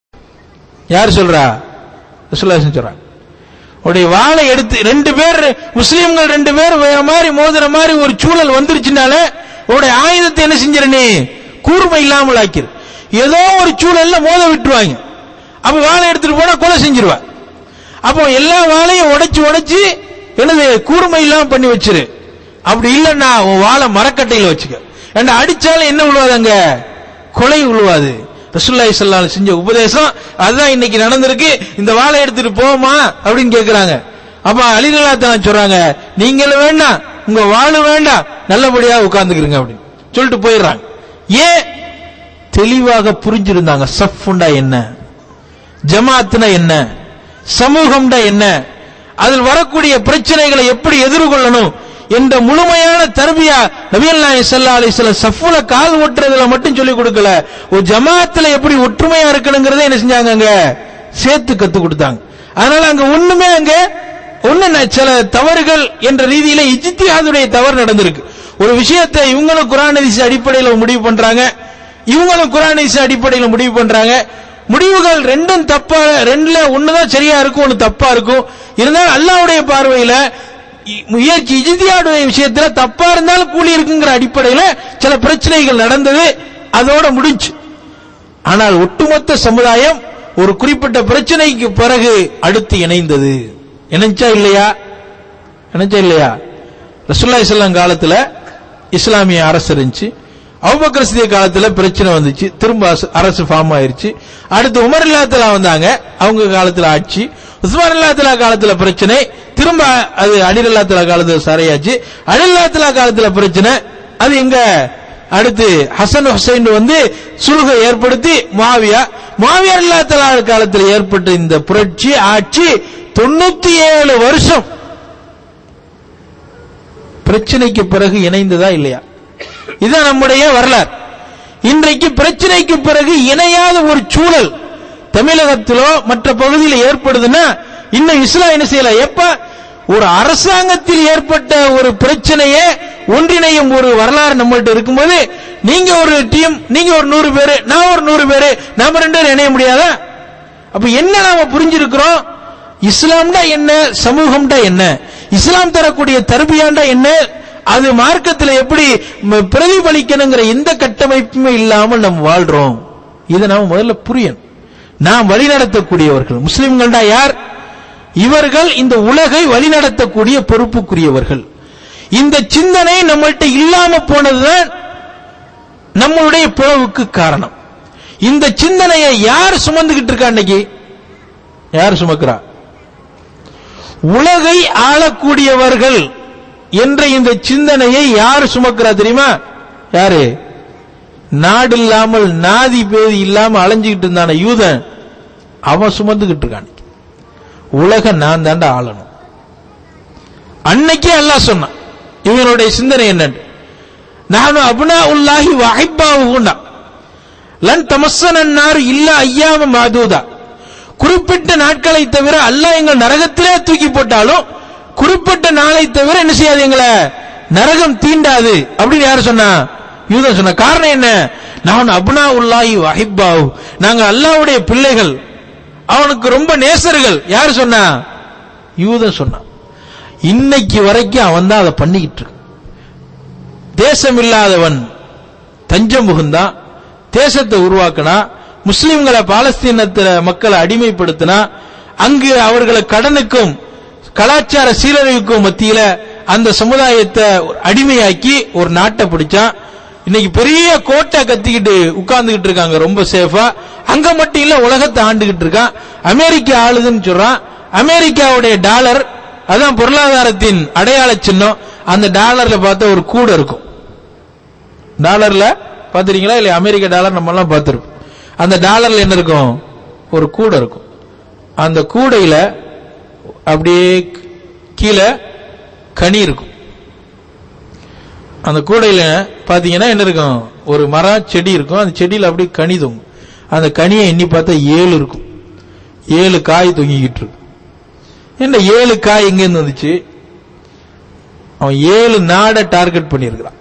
யார் சொல்றா, ரசூலுல்லாஹி சொல்றாங்க. உடைய வாளை எடுத்து, ரெண்டு பேர் முஸ்லிம்கள் ரெண்டு பேர் வேற மாதிரி மோதிர மாதிரி ஒரு சூழல் வந்துருச்சுனால உடைய ஆயுதத்தை என்ன செஞ்சிரு, நீ கூர்மை இல்லாமல் ஆக்கிரு. ஏதோ ஒரு சூழல்ல மோத விட்டுருவாங்க, அப்ப வாளை எடுத்துட்டு போனா கொலை செஞ்சிருவா. அப்போ எல்லா வாளையும் உடைச்சு உடைச்சு என்னது கூர்மை இல்லாம பண்ணி வச்சிரு. அப்படி இல்லன்னா உன் வாளை மரக்கட்டையில வச்சுக்க. ஏன்னா அடிச்சாலும் என்ன விழுவாது, அங்க கொலை விழுவாது. ரசூலுல்லாஹி ஸல்லல்லாஹு அலைஹி வஸல்லம் செஞ்ச உபதேசம் அதுதான் இன்னைக்கு நடந்திருக்கு. இந்த வாளை எடுத்துட்டு போமா அப்படின்னு கேட்கிறாங்க. அப்ப அலி ரலியல்லாஹு அன்ஹு சொல்றாங்க, நீங்களும் வேண்டாம், உங்க வாளு வேண்டாம், நல்லபடியா உட்கார்ந்துக்கிறீங்க அப்படின்னு சொல்லிட்டு போயிடுறாங்க. ஏன், தெளிவாக புரிஞ்சிருந்தாங்க சஃப்னா என்ன, ஜமாத்னா என்ன, சமூகம்டா என்ன, அதில் வரக்கூடிய பிரச்சனைகளை எப்படி எதிர்கொள்ளணும் என்ற முழுமையான தர்பியா நபிகள் நாயகம் ஸல்லல்லாஹு அலைஹி வஸல்லம் சஃப்ல கால் ஓட்டுறதுல மட்டும் சொல்லிக் கொடுக்கல, ஒரு ஜமாத்துல எப்படி ஒற்றுமையா இருக்கணுங்கிறத என்ன செஞ்சாங்க, அங்க சேர்த்து கத்து கொடுத்தாங்க. அதனால அங்க ஒண்ணுமே அங்க ஒண்ணு சில தவறுகள் என்ற ரீதியில இஜ்திஹாதுடைய தவறு நடந்திருக்கு. ஒரு விஷயத்தை இவங்களும் குர்ஆன் ஹதீஸ் அடிப்படையில் முடிவு பண்றாங்க, இவங்களும் குர்ஆன் ஹதீஸ் அடிப்படையில் முடிவு பண்றாங்க. முடிவுகள் ரெண்டும் தப்பா, ரெண்டுல ஒண்ணுதான் சரியா இருக்கும், ஒண்ணு தப்பா இருக்கும். இருந்தாலும் அல்லாஹ்வுடைய பார்வையில முயற்சி இஜ்திஹாதுடைய விஷயத்துல தப்பா இருந்தாலும் கூலி இருக்குங்கிற அடிப்படையில் சில பிரச்சனைகள் நடந்தது, அதோட முடிஞ்சு. ஆனால் ஒட்டுமொத்த சமுதாயம் ஒரு குறிப்பிட்ட பிரச்சனைக்கு பிறகு அடுத்து இணைந்தது. இணைச்சா இல்லையா, இணைச்சா இல்லையா? ரசூலுல்லாஹி ஸல்லல்லாஹு அலைஹி காலத்துல இஸ்லாமிய அரசு இருந்துச்சு, அபூபக்கர் சித்திக் காலத்துல பிரச்சனை வந்துச்சு, திரும்ப அரசு ஃபார்ம் ஆயிருச்சு. அடுத்து உமர் ரலியல்லாஹு வந்தாங்க, அவங்க காலத்துல ஆட்சி. உஸ்மான் ரலியல்லாஹு காலத்துல பிரச்சனை, திரும்ப அது அலி ரலியல்லாஹு காலத்துல சரியாச்சு. அலி ரலியல்லாஹு காலத்துல பிரச்சனை, அது எங்க அடுத்து ஹசன் ஹுசைன் வந்து சுல்ஹை ஏற்படுத்தி முஆவியா முஆவியா ரலியல்லாஹு காலத்தில் ஏற்பட்ட இந்த புரட்சி ஆட்சி தொண்ணூத்தி ஏழு வருஷம் பிரச்சனைக்கு பிறகு இணைந்ததா இல்லையா? இதுதான் நம்முடைய வரலாறு. இன்றைக்கு பிரச்சனைக்கு பிறகு இணையாத ஒரு சூழல் தமிழகத்திலோ மற்ற பகுதியில் ஏற்படுதுன்னா இன்னும் இஸ்லாம் என்ன செய்யல. எப்ப ஒரு அரசாங்கத்தில் ஏற்பட்ட ஒரு பிரச்சனையே ஒன்றிணையும் ஒரு வரலாறு நம்மள்ட்ட இருக்கும்போது, நீங்க ஒரு டீம், நீங்க ஒரு நூறு பேரு, நான் ஒரு நூறு பேரு, நாம ரெண்டு பேரும் இணைய முடியாதா? அப்ப என்ன நாம புரிஞ்சிருக்கிறோம், இஸ்லாம்டா என்ன, சமூகம்டா என்ன, இஸ்லாம் தரக்கூடிய தர்பியாண்டா என்ன, அது மார்க்கத்தில் எப்படி பிரதிபலிக்கணுங்கிற எந்த கட்டமைப்புமே இல்லாமல் நாம் வாழ்றோம். இதை நாம் முதல்ல புரியணும். நாம் வழிநடத்தக்கூடியவர்கள் முஸ்லிம்கள்டா யார்? இவர்கள் இந்த உலகை வழிநடத்தக்கூடிய பொறுப்புக்குரியவர்கள். இந்த சிந்தனை நம்மள்கிட்ட இல்லாம போனதுதான் நம்மளுடைய பிளவுக்கு காரணம். இந்த சிந்தனையை யார் சுமந்துகிட்டு இருக்கா? இன்னைக்கு யார் சுமக்கிறா? உலகை ஆளக்கூடியவர்கள் என்ற இந்த சிந்தனையை யார் சுமக்கிறா தெரியுமா? யாரு? நாடு இல்லாமல் நாதி பேதி இல்லாம அலைஞ்சுக்கிட்டு இருந்தான யூதன், அவன் சுமந்துகிட்டு இருக்கான். உலக நான் தாண்டா ஆளணும். அன்னைக்கே அல்லாஹ் சொன்னான் இவனுடைய சிந்தனை என்னன்னு. நான் அப்னா உல்லாஹி வஹிப்பாவுனா லன் தமஸ்ஸனன்னார் இல்லா ஐயாம மாதூதா. குறிப்பிட்ட நாட்களை தவிர அல்லாஹ் எங்கள் நரகத்திலே தூக்கி போட்டாலும் குறிப்பிட்ட நாளை தவிர என்ன செய்யாது, எங்களை நரகம் தீண்டாது அப்படின்னு யாரு சொன்னா? யூதன் சொன்ன. காரணம் என்ன? நான் அப்னா உல்லாஹி வஹிப்பாவு, நாங்க அல்லாஹ்வுடைய பிள்ளைகள், அவனுக்கு ரொம்ப நேசர்கள். யாரு சொன்னா? யூதன் சொன்னான். இன்னைக்கு வரைக்கும் அவன் தான் அதை பண்ணிக்கிட்டு இருக்கு. தேசம் இல்லாதவன் தஞ்சம் புகுந்தான், தேசத்தை உருவாக்கினா, முஸ்லிம்களை பாலஸ்தீனத்துல மக்களை அடிமைப்படுத்தினா, அங்கு அவர்களை கடனுக்கும் கலாச்சார சீரழிவுக்கும் மத்தியில அந்த சமுதாயத்தை அடிமையாக்கி ஒரு நாட்டை பிடிச்சான். இன்னைக்கு பெரிய கோட்டை கத்திக்கிட்டு உட்கார்ந்துகிட்டு இருக்காங்க ரொம்ப சேஃபா. அங்க மட்டும் இல்ல, உலகத்தை ஆண்டுகிட்டு இருக்கான். அமெரிக்கா ஆளுதுன்னு சொல்றான். அமெரிக்காவுடைய டாலர் அதான் பொருளாதாரத்தின் அடையாள சின்னம். அந்த டாலர்ல பார்த்தா ஒரு கூடை இருக்கும். டாலர்ல பாத்துறீங்களா இல்ல? அமெரிக்க டாலர் நம்ம எல்லாம் பார்த்திருப்போம். அந்த டாலர்ல என்ன இருக்கும்? ஒரு கூடை இருக்கும். அந்த கூடையில அப்படியே கீழே கனி இருக்கும். அந்த கூடையில பாத்தீங்கன்னா என்ன இருக்கும்? ஒரு மரம் செடி இருக்கும். அந்த செடியில அப்படியே கனி தொங்கும். அந்த கனியை எண்ணி பார்த்தா ஏழு இருக்கும். ஏழு காய் தொங்கிக்கிட்டு இருக்கு. என்ன ஏழு காய் எங்க இருந்து வந்துச்சு? அவன் ஏழு நாடை டார்கெட் பண்ணியிருக்கிறான்.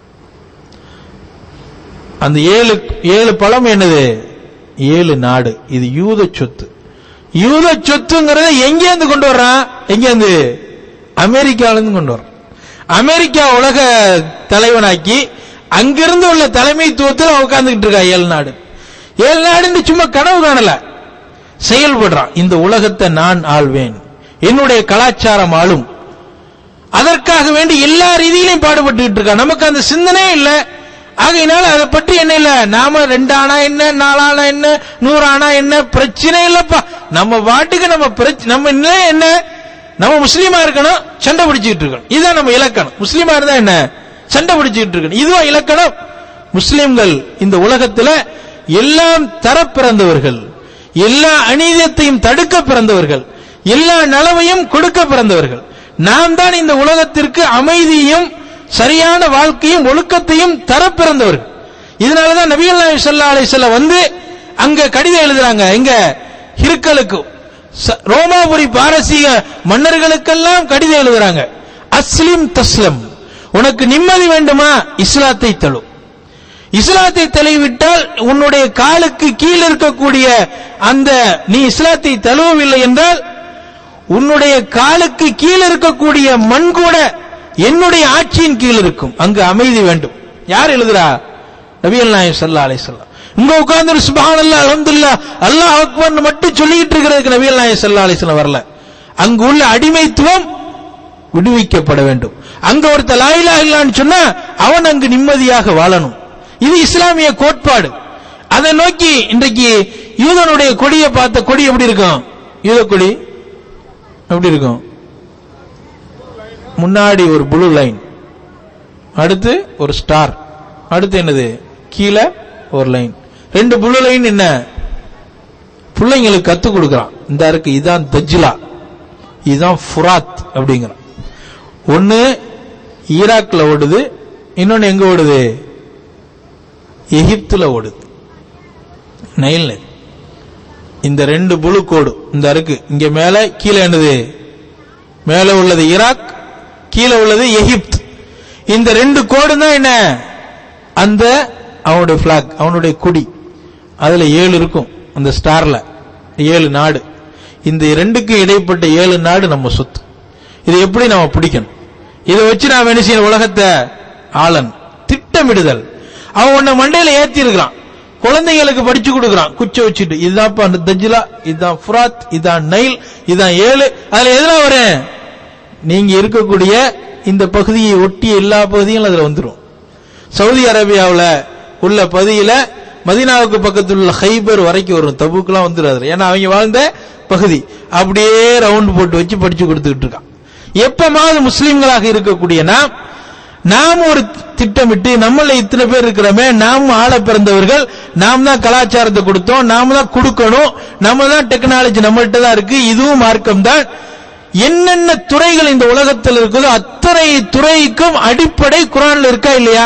அந்த ஏழு ஏழு பழம் என்னது? ஏழு நாடு. இது யூத சொத்து. யூத சொத்துங்கிறத எங்கேருந்து கொண்டு வர்றான்? எங்கேருந்து? அமெரிக்காவிலிருந்து கொண்டு வர்றான். அமெரிக்கா உலக தலைவனாக்கி அங்கிருந்து உள்ள தலைமைத்துவத்தில் உட்கார்ந்துகிட்டு இருக்கா ஏழு நாடு. ஏழு நாடு சும்மா கனவு காணல, செயல்படுறான். இந்த உலகத்தை நான் ஆள்வேன், என்னுடைய கலாச்சாரம் ஆளும், அதற்காக வேண்டி எல்லா ரீதியிலையும் பாடுபட்டு இருக்கான். நமக்கு அந்த சிந்தனை இல்ல. ஆகையினால அதை பற்றி என்ன இல்ல, நாம ரெண்டு ஆனா என்ன, நாலானா என்ன, நூறு ஆனா என்ன, பிரச்சனை இல்லப்பா. நம்ம வாட்டுக்கு நம்ம நம்ம நிலை என்ன, நம்ம முஸ்லீமா இருக்கணும், சண்டை பிடிச்சுக்கிட்டு இருக்கணும். இதுதான் நம்ம இலக்கணம். முஸ்லீமா இருந்தா என்ன, சண்டை பிடிச்சுக்கிட்டு இருக்கணும். இதுவா இலக்கணம்? முஸ்லிம்கள் இந்த உலகத்துல எல்லாம் தர பிறந்தவர்கள், எல்லா அநீதியத்தையும் தடுக்க பிறந்தவர்கள், எல்லா நலவையும் கொடுக்க பிறந்தவர்கள். நாம் தான் இந்த உலகத்திற்கு அமைதியும் சரியான வாழ்க்கையும் ஒழுக்கத்தையும் தர பிறந்தவர்கள். இதனாலதான் நபிகள் நாயகம் ஸல்லல்லாஹு அலைஹி வஸல்லம் வந்து அங்க கடிதம் எழுதுறாங்க. எங்க? ஹிர்கலுக்கு, ரோமாபுரி பாரசீக மன்னர்களுக்கெல்லாம் கடிதம் எழுதுறாங்க. அஸ்லிம் தஸ்லம், உனக்கு நிம்மதி வேண்டுமா? இஸ்லாத்தை தழு. இஸ்லாத்தை தழுவிவிட்டால் உன்னுடைய காலுக்கு கீழே இருக்கக்கூடிய அந்த நீ இஸ்லாத்தை தழுவவில்லை என்றால் உன்னுடைய காலுக்கு கீழே இருக்கக்கூடிய மண் கூட என்னுடைய ஆட்சியின் கீழ் இருக்கும். அங்கு அமைதி வேண்டும். யார் எழுதுறா? நபிகள் நாயகம் ஸல்லல்லாஹு அலைஹி வஸல்லம். இங்க உட்கார்ந்து சுப்ஹானல்லாஹ் அல்ஹம்துலில்லாஹ் அல்லாஹ் அக்பர் மட்டும் சொல்லிட்டு இருக்கிறதுக்கு நபிகள் நாயகம் ஸல்லல்லாஹு அலைஹி வஸல்லம் வரல. அங்கு உள்ள அடிமைத்துவம் விடுவிக்கப்பட வேண்டும். அங்க ஒருத்தர் லா இலாஹ இல்லல்லாஹ்னு சொன்னா அவன் அங்கு நிம்மதியாக வாழணும். இது இஸ்லாமிய கோட்பாடு. அதை நோக்கி இன்றைக்கு யூதனுடைய கொடியை பார்த்த கொடி எப்படி இருக்கும்? யூத கொடி எப்படி இருக்கும்? முன்னாடி ஒரு ப்ளூ லைன், அடுத்து ஒரு ஸ்டார், அடுத்து என்னது? கீழே ஒரு லைன். ரெண்டு ப்ளூ லைன் என்ன? பிள்ளைங்களுக்கு கத்து கொடுக்கறான். இந்த இருக்கு, இதான் தஜ்லா, இதுதான் ஃபுராத் அப்படிங்கிறான். ஒன்னு ஈராக்ல ஓடுது, இன்னொன்னு எங்க ஓடுது? எகிப்துல ஓடுது, நைல் நதி. இந்த ரெண்டு புழு கோடு இந்த இருக்கு. இங்க மேல கீழே என்னது? மேல உள்ளது ஈராக், கீழே உள்ளது எகிப்து. இந்த ரெண்டு கோடு தான் என்ன? அந்த அவனுடைய பிளாக், அவனுடைய கொடி. அதுல ஏழு இருக்கும். அந்த ஸ்டார்ல ஏழு நாடு. இந்த இரண்டுக்கு இடைப்பட்ட ஏழு நாடு நம்ம சொத்து. இதை எப்படி நம்ம பிடிக்கணும்? இதை வச்சு நாம என்ன செய்யணும்? உலகத்தை ஆளன் திட்டமிடுதல். அவன் உன்னை மண்டையில ஏத்தி இருக்கிறான், குழந்தைகளுக்கு படிச்சு கொடுக்கறான் குச்ச வச்சுட்டு, இதுதான் அந்த தஜ்லா, இதுதான் ஃபுராத், இதுதான் நைல், இதுதான் ஏழு. அதுல எதுலாம் வரும்? நீங்க இருக்கக்கூடிய இந்த பகுதியை ஒட்டிய எல்லா பகுதியும் அதுல வந்துடும். சவுதி அரேபியாவில் உள்ள பகுதியில மதீனாவுக்கு பக்கத்தில் உள்ள ஹைபர் வரைக்கும் வரும். தபுக்கெல்லாம் வந்துடாது, ஏன்னா அவங்க வாழ்ந்த பகுதி. அப்படியே ரவுண்ட் போட்டு வச்சு படிச்சு கொடுத்துக்கிட்டு இருக்கான். எப்பமாவது முஸ்லிம்களாக இருக்கக்கூடிய நாம் நாம் ஒரு திட்டமிட்டு, நம்மள இத்தனை பேர் இருக்கிறோமே, நாம் ஆள பிறந்தவர்கள், நாம் தான் கலாச்சாரத்தை கொடுத்தோம், நாம தான் கொடுக்கணும், நம்ம தான் டெக்னாலஜி நம்மள்கிட்ட தான் இருக்கு, இதுவும் மார்க்கம் தான். என்னென்ன துறைகள் இந்த உலகத்தில் இருக்குதோ அத்தனை துறைக்கும் அடிப்படை குர்ஆன்ல இருக்கா இல்லையா?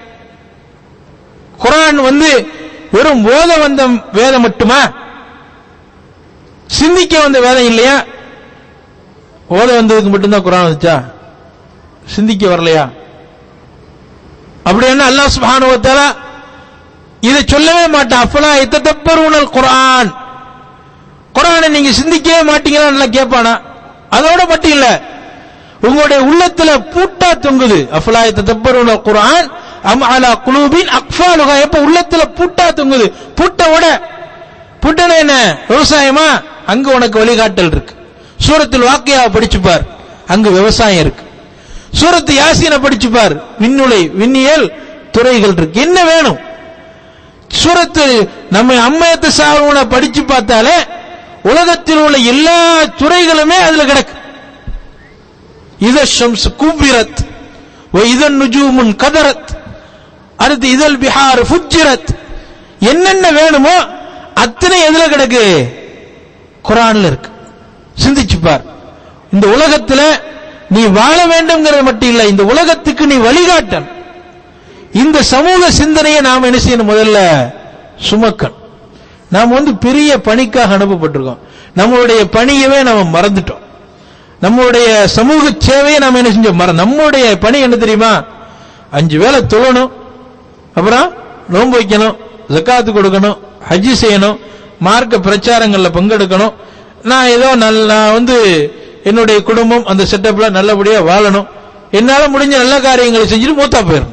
குர்ஆன் வந்து வெறும் ஓத வந்த வேதம் மட்டுமா? சிந்திக்க வந்த வேதம் இல்லையா? ஓத வந்ததுக்கு மட்டும்தான் குர்ஆன் வந்துச்சா? சிந்திக்க வரலையா? அப்படி என்ன அல்லாஹ் சுப்ஹானஹு வ தஆலா இதை சொல்லவே மாட்டான். அஃபலா யததப்பரூனல் குர்ஆன், குர்ஆனை நீங்க சிந்திக்கவே மாட்டீங்களா கேட்பானா? அதோட மட்டும் இல்ல, உங்களுடைய உள்ளத்துல பூட்டா தொங்குது. அஃபலா யததப்பரூனல் குர்ஆன் அம் அலா குலூபின் அக்ஃபாலுஹா, எப்ப உள்ளத்துல பூட்டா தொங்குது. பூட்டோட பூட்டன என்ன விவசாயமா? அங்க உனக்கு வழிகாட்டல் இருக்கு. சூரத்துல் வாக்கியாவை படிச்சு பார், அங்கு விவசாயம் இருக்கு. சூரத்து யாசீனை படிச்சு பார், விண்ணுளை விண்ணியல் துறைகள் இருக்கு. என்ன வேணும்? சூரத்து நம்ம அம்மயத்து சாவுன படிச்சு பார்த்தாலே உலகத்தில் உள்ள எல்லா துறைகளுமே அதுல கிடக்கு. இத ஷம்ஸ் குபிரத் வ இதன் நுஜூமுன் கதரத் அடுத்து இதல் பிஹார் ஃபுஜ்ஜிரத். என்னென்ன வேணுமோ அத்தனை எதுல கிடக்கு? குர்ஆன்ல இருக்கு. சிந்திச்சு பார். இந்த உலகத்துல நீ வாழ வேண்டும்ங்கிறது மட்டும் இல்ல, இந்த உலகத்துக்கு நீ வழிகாட்டன். இந்த சமூக சிந்தனையை நாம் என்ன செய்யணும்? முதல்ல சுமக்கணும். நாம் வந்து பெரிய பணிக்காக அனுப்பப்பட்டிருக்கோம். நம்மளுடைய பணியவே நாம மறந்துட்டோம். நம்மளுடைய சமூக சேவையை நாம் என்ன செஞ்சோம்? மற நம்முடைய பணி என்ன தெரியுமா? அஞ்சு வேளை தொழணும், அப்புறம் நோன்பு வைக்கணும், ஜக்காத்து கொடுக்கணும், ஹஜ்ஜி செய்யணும், மார்க்க பிரச்சாரங்கள்ல பங்கெடுக்கணும். நான் ஏதோ நல்ல வந்து என்னுடைய குடும்பம் அந்த செட்டப்ல நல்லபடியா வாழணும், என்னால முடிஞ்ச நல்ல காரியங்களை செஞ்சுட்டு மூத்தா போயிடும்.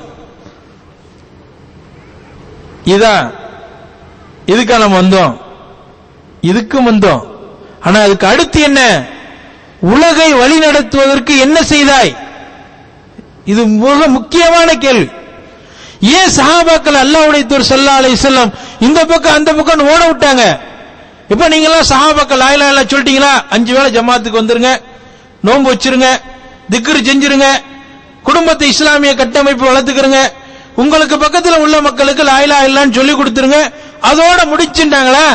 இதான் இதுக்கா நம்ம வந்தோம், இதுக்கும் வந்தோம். ஆனா அதுக்கு அடுத்து என்ன? உலகை வழி நடத்துவதற்கு என்ன செய்தாய்? இது மிக முக்கியமான கேள்வி. ஏன் சஹாபாக்கள் அல்லாஹ்வுடைய தூதர் ஸல்லல்லாஹு அலைஹி வஸல்லம் இந்த பக்கம் அந்த பக்கம் ஓட விட்டாங்க? இப்ப நீங்க எல்லாம் சஹாபாக்கள் லா இலாஹா இல்லல்லாஹ் சொல்லிட்டீங்களா, அஞ்சு வேளை ஜமாத்துக்கு வந்துருங்க, நோன்பு வச்சிருங்க, திக்ர் செஞ்சிருங்க, குடும்பத்தை இஸ்லாமிய கட்டமைப்பு வளர்த்துக்கிறங்க, உங்களுக்கு பக்கத்துல உள்ள மக்களுக்கு லா இலாஹா இல்லல்லாஹ்னு சொல்லி கொடுத்துருங்க, அதோட முடிச்சுட்டாங்களா?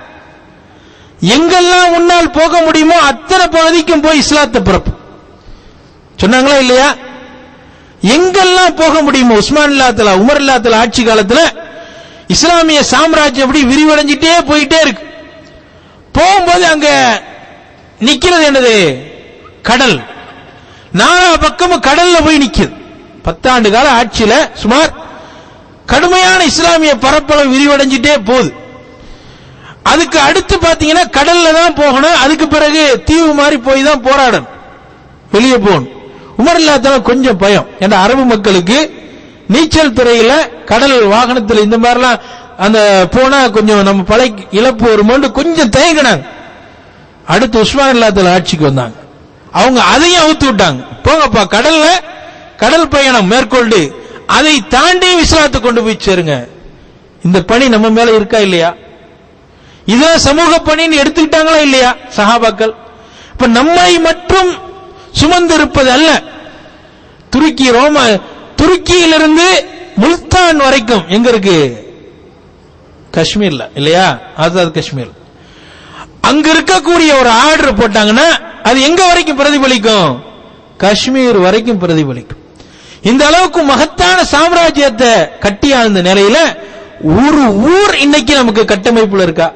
எங்கெல்லாம் உன்னால் போக முடியுமோ அத்தனை பகுதிக்கும் போய் இஸ்லாத்தை பிறப்பு சொன்னாங்களா இல்லையா? எங்கெல்லாம் போக முடியுமோ, உஸ்மான் இல்லாத்துல உமர் இல்லாத்துல ஆட்சி காலத்துல இஸ்லாமிய சாம்ராஜ்யம் எப்படி விரிவடைஞ்சிட்டே போயிட்டே இருக்கு. போகும்போது அங்க நிக்கிறது என்னது? கடல். நாலா பக்கமும் கடல்ல போய் நிக்குது. பத்தாண்டு கால ஆட்சியில சுமார் கடுமையான இஸ்லாமிய பரப்பளவு விரிவடைஞ்சிட்டே போகுது. அதுக்கு அடுத்து பாத்தீங்கன்னா கடல்ல தான் போகணும். அதுக்கு பிறகு தீவு மாதிரி போய் தான் போராடணும், வெளியே போகணும். உமர் இல்லாத கொஞ்சம் பயம், ஏன்னா அரபு மக்களுக்கு நீச்சல் துறையில கடல் வாகனத்தில் இந்த மாதிரிலாம் அந்த போனா கொஞ்சம் நம்ம பழை இழப்பு வரும்போது கொஞ்சம் தயங்கினாங்க. அடுத்து உஸ்மான் இல்லாத ஆட்சிக்கு வந்தாங்க, அவங்க அதையும் அவுத்து விட்டாங்க. போங்கப்பா கடல்ல கடல் பயணம் மேற்கொண்டு அதை தாண்டி இஸ்லாத்தை கொண்டு போய் சேருங்க. இந்த பணி நம்ம மேல இருக்கா இல்லையா? இத சமூக பணின்னு எடுத்துக்கிட்டாங்களா இல்லையா சஹாபாக்கள்? இப்ப நம்மை மட்டும் சுமந்திருப்பது அல்ல, துருக்கி ரோம துருக்கியிலிருந்து முல்தான் வரைக்கும் எங்க இருக்கு? காஷ்மீர்ல இல்லையா? ஆசாத் காஷ்மீர். அங்க இருக்கக்கூடிய ஒரு ஆர்டர் போட்டாங்கன்னா அது எங்க வரைக்கும் பிரதிபலிக்கும்? காஷ்மீர் வரைக்கும் பிரதிபலிக்கும். இந்த அளவுக்கு மகத்தான சாம்ராஜ்யத்தை கட்டியாழ்ந்த நிலையில ஒரு ஊர் இன்னைக்கு நமக்கு கட்டமைப்புல இருக்கா?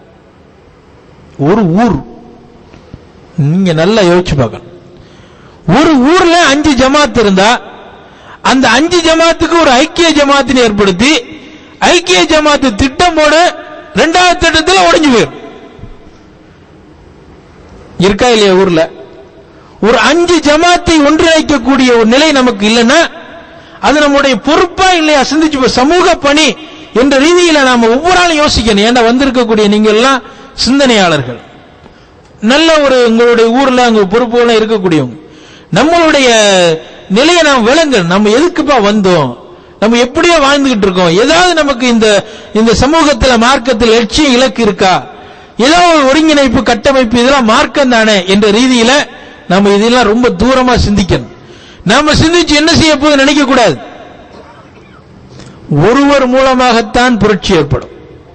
ஒரு ஊர் நீங்க நல்லா யோசிச்சு பார்க்கணும். ஒரு ஊர்ல அஞ்சு ஜமாத் இருந்தா அந்த அஞ்சு ஜமாத்துக்கு ஒரு ஐக்கிய ஜமாத்தினை ஏற்படுத்தி ஐக்கிய ஜமாத்து திட்டம் போட இரண்டாவது திட்டத்தில் உடைஞ்சு போயிடும். இருக்கா இல்லையா? ஊர்ல ஒரு அஞ்சு ஜமாத்தை ஒன்றிணைக்கக்கூடிய ஒரு நிலை நமக்கு இல்லைன்னா அது நம்முடைய பொறுப்பா இல்லையா? சிந்திச்சு சமூக பணி என்ற ரீதியில நாம ஒவ்வொரு ஆளும் யோசிக்கணும். ஏன்னா வந்திருக்கக்கூடிய நீங்க எல்லாம் சிந்தனையாளர்கள், நல்ல ஒரு உங்களுடைய ஊர்ல உங்க பொறுப்புகளும் இருக்கக்கூடியவங்க. நம்மளுடைய நிலையை நாம் விளங்கணும். நம்ம எதுக்குப்பா வந்தோம், நம்ம எப்படியோ வாழ்ந்துகிட்டு இருக்கோம், ஏதாவது நமக்கு இந்த இந்த சமூகத்தில் மார்க்கத்தில் லட்சியம் இலக்கு இருக்கா, ஏதோ ஒரு ஒருங்கிணைப்பு கட்டமைப்பு, இதெல்லாம் மார்க்கம் தானே என்ற ரீதியில நம்ம இதெல்லாம் ரொம்ப தூரமா சிந்திக்கணும். நாம சிந்திச்சு என்ன செய்ய போது நினைக்க கூடாது. ஒருவர் மூலமாகத்தான் புரட்சி ஏற்படும்.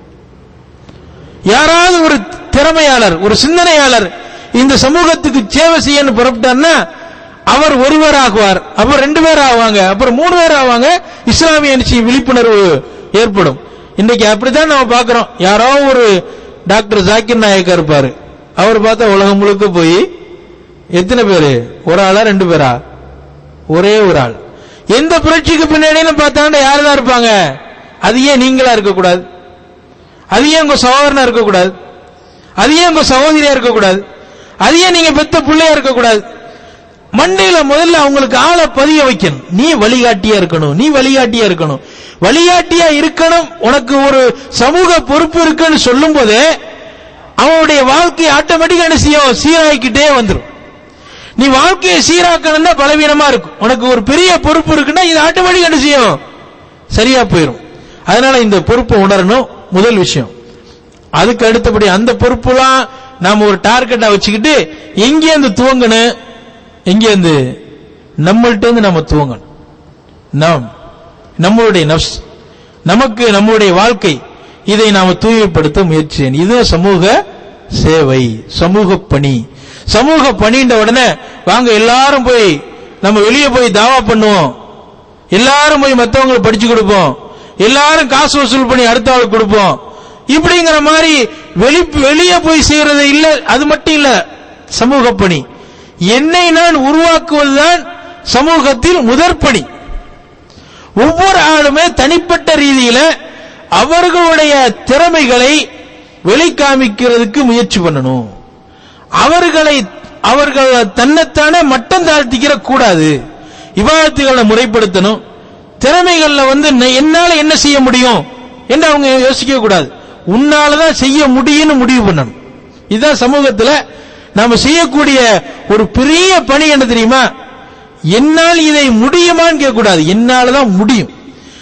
யாராவது ஒரு திறமையாளர், ஒரு சிந்தனையாளர் இந்த சமூகத்துக்கு சேவை செய்யன்னு புறப்பட்டார்னா அவர் ஒருவர் ஆகுவார், அப்புறம் ரெண்டு பேர் ஆவாங்க, அப்புறம் மூணு பேர் ஆவாங்க. இஸ்லாமிய விழிப்புணர்வு ஏற்படும். இன்றைக்கு அப்படித்தான் நம்ம பார்க்கிறோம். யாரோ ஒரு டாக்டர் ஜாக்கிர் நாயக்கா இருப்பாரு, அவர் பார்த்தா உலகம் முழுக்க போய் எத்தனை பேரு, ஒரு ஆளா ரெண்டு பேரா, ஒரே ஒரு ஆள். எந்த புரட்சிக்கு பின்னாடின்னு பார்த்தாண்டா யாரு தான் இருப்பாங்க? அது ஏன் நீங்களா இருக்கக்கூடாது? அது ஏன் உங்க சகோதரனா இருக்கக்கூடாது? அது ஏன் உங்க சகோதரியா இருக்கக்கூடாது? அது ஏன் நீங்க பெத்த பிள்ளையா இருக்கக்கூடாது? மண்டையில முதல்ல அவங்களுக்கு ஆளை பதிய வைக்கணும். நீ வழிகாட்டியா இருக்கணும், நீ வழிகாட்டியா இருக்கணும், வழிகாட்டியா இருக்கணும். உனக்கு ஒரு சமூக பொறுப்பு இருக்குன்னு சொல்லும் போதே அவனுடைய வாழ்க்கை ஆட்டோமேட்டிக்கா என்ன செய்யும், சீராக்கிட்டே வந்துடும். நீ வாழ்க்கையை சீராக்கணும்னா பலவீனமா இருக்கும். உனக்கு ஒரு பெரிய பொறுப்பு இருக்குன்னா இது ஆட்டோமேட்டிக்கா என்ன செய்யும், சரியா போயிடும். அதனால இந்த பொறுப்பை உணரணும் முதல் விஷயம். அதுக்கு அடுத்தபடி அந்த பொறுப்புலாம் நாம ஒரு டார்கெட்டா வச்சுக்கிட்டு எங்கேருந்து துவங்கணும், எங்கேருந்து நம்மள்ட்ட இருந்து நம்ம துவங்கணும். நாம் நம்மளுடைய நப்ஸ், நமக்கு நம்முடைய வாழ்க்கை, இதை நாம தூய்மைப்படுத்த முயற்சி செய்யணும். இது சமூக சேவை, சமூக பணி. சமூக பணின்ற உடனே வாங்க எல்லாரும் போய் நம்ம வெளியே போய் தாவா பண்ணுவோம், எல்லாரும் போய் மற்றவங்களுக்கு படிச்சு கொடுப்போம், எல்லாரும் காசு வசூல் பண்ணி அடுத்த ஆளுக்கு கொடுப்போம், இப்படிங்கிற மாதிரி வெளி வெளியே போய் செய்யறது இல்ல. அது மட்டும் இல்ல, சமூக பணி என்னை நான் உருவாக்குவதுதான் சமூகத்தில் முதற் பணி. ஒவ்வொரு ஆளுமே தனிப்பட்ட ரீதியில அவர்களுடைய திறமைகளை வெளிக்காமிக்கிறதுக்கு முயற்சி பண்ணணும். அவர்களை அவர்கள் தன்னைத்தானே மட்டம் தாழ்த்திக்கிற கூடாது. இபாதத்துகளை முறைப்படுத்தணும். திறமைகள்ல வந்து என்னால என்ன செய்ய முடியும் என்று அவங்க யோசிக்க கூடாது. உன்னாலதான் செய்ய முடியும்னு முடிவு பண்ணணும். இதுதான் சமூகத்தில் நாம செய்யக்கூடிய ஒரு பெரிய பணி என்ன தெரியுமா? என்னால் இதை முடியுமான்னு கேட்க கூடாது, என்னாலதான் முடியும்.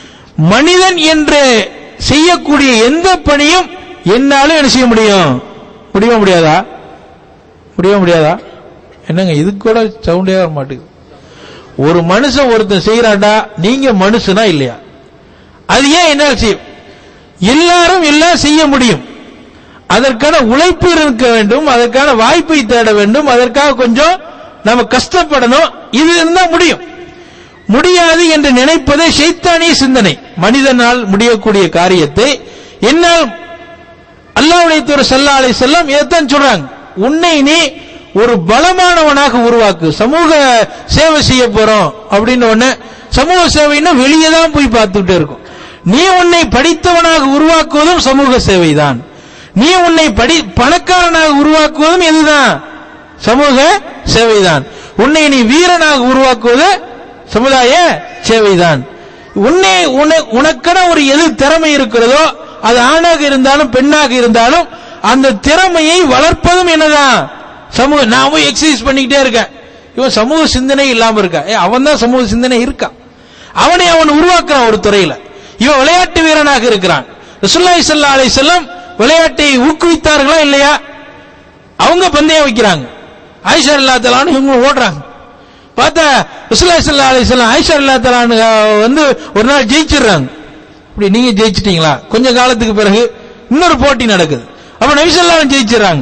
மனிதன் என்று செய்யக்கூடிய எந்த பணியும் என்னாலும் என்ன செய்ய முடியும், முடிய முடியாதா? முடிய முடியாதா? என்னங்க இது கூட சவுண்டே வர மாட்டேங்குது. ஒரு மனுஷன் ஒருத்தன் செய்யறாண்டா, நீங்க மனுஷனா இல்லையா? அது ஏன் என்னால் செய்யும்? எல்லாரும் எல்லாம் செய்ய முடியும். அதற்கான உழைப்பு இருக்க வேண்டும், அதற்கான வாய்ப்பை தேட வேண்டும், அதற்காக கொஞ்சம் நம்ம கஷ்டப்படணும். இது இருந்தா முடியும். முடியாது என்று நினைப்பதே ஷைத்தானிய சிந்தனை. மனிதனால் முடியக்கூடிய காரியத்தை என்னால், அல்லாஹ்வுடைய தூதர் ஸல்லல்லாஹு அலைஹி வஸல்லம் இதைத்தான் சொல்றாங்க, உன்னை நீ ஒரு பலமானவனாக உருவாக்கு. சமூக சேவை செய்ய போறோம் அப்படின்னு ஒண்ணு, சமூக சேவைன்னா வெளியே தான் போய் பார்த்துக்கிட்டே இருக்கும். நீ உன்னை படித்தவனாக உருவாக்குவதும் சமூக சேவைதான். நீ உன்னை படி பணக்காரனாக உருவாக்குவதும் எதுதான், சமூக சேவைதான். உன்னை நீ வீரனாக உருவாக்குவது சமுதாய சேவைதான். உன்னை உனக்கென ஒரு எது திறமை இருக்கிறதோ, அது ஆணாக இருந்தாலும் பெண்ணாக இருந்தாலும் அந்த திறமையை வளர்ப்பதும் என்னதான் சமூக. நான் போய் எக்ஸசைஸ் பண்ணிக்கிட்டே இருக்கேன், இவன் சமூக சிந்தனை இல்லாம இருக்கா? அவன் தான் சமூக சிந்தனை இருக்கா, அவனை அவன் உருவாக்குறான் ஒரு துறையில. இவன் விளையாட்டு வீரனாக இருக்கிறான். ரசூலுல்லாஹி ஸல்லல்லாஹு அலைஹி வஸல்லம் விளையாட்டை ஊக்குவித்தார்களா இல்லையா? அவங்க பந்தயம் வைக்கிறாங்க, ஆயிஷா ரலியல்லாஹு தஆலா இவங்க ஓடுறாங்க. பார்த்தா ரசூலுல்லாஹி ஸல்லல்லாஹு அலைஹி வஸல்லம் ஆயிஷா ரலியல்லாஹு தஆலா வந்து ஒரு நாள் ஜெயிச்சிடுறாங்க. இப்படி நீங்க ஜெயிச்சிட்டீங்களா? கொஞ்ச காலத்துக்கு பிறகு இன்னொரு போட்டி நடக்குது, அப்ப நபி ஸல்லல்லாஹு அலைஹி ஜெயிச்சிடறாங்க.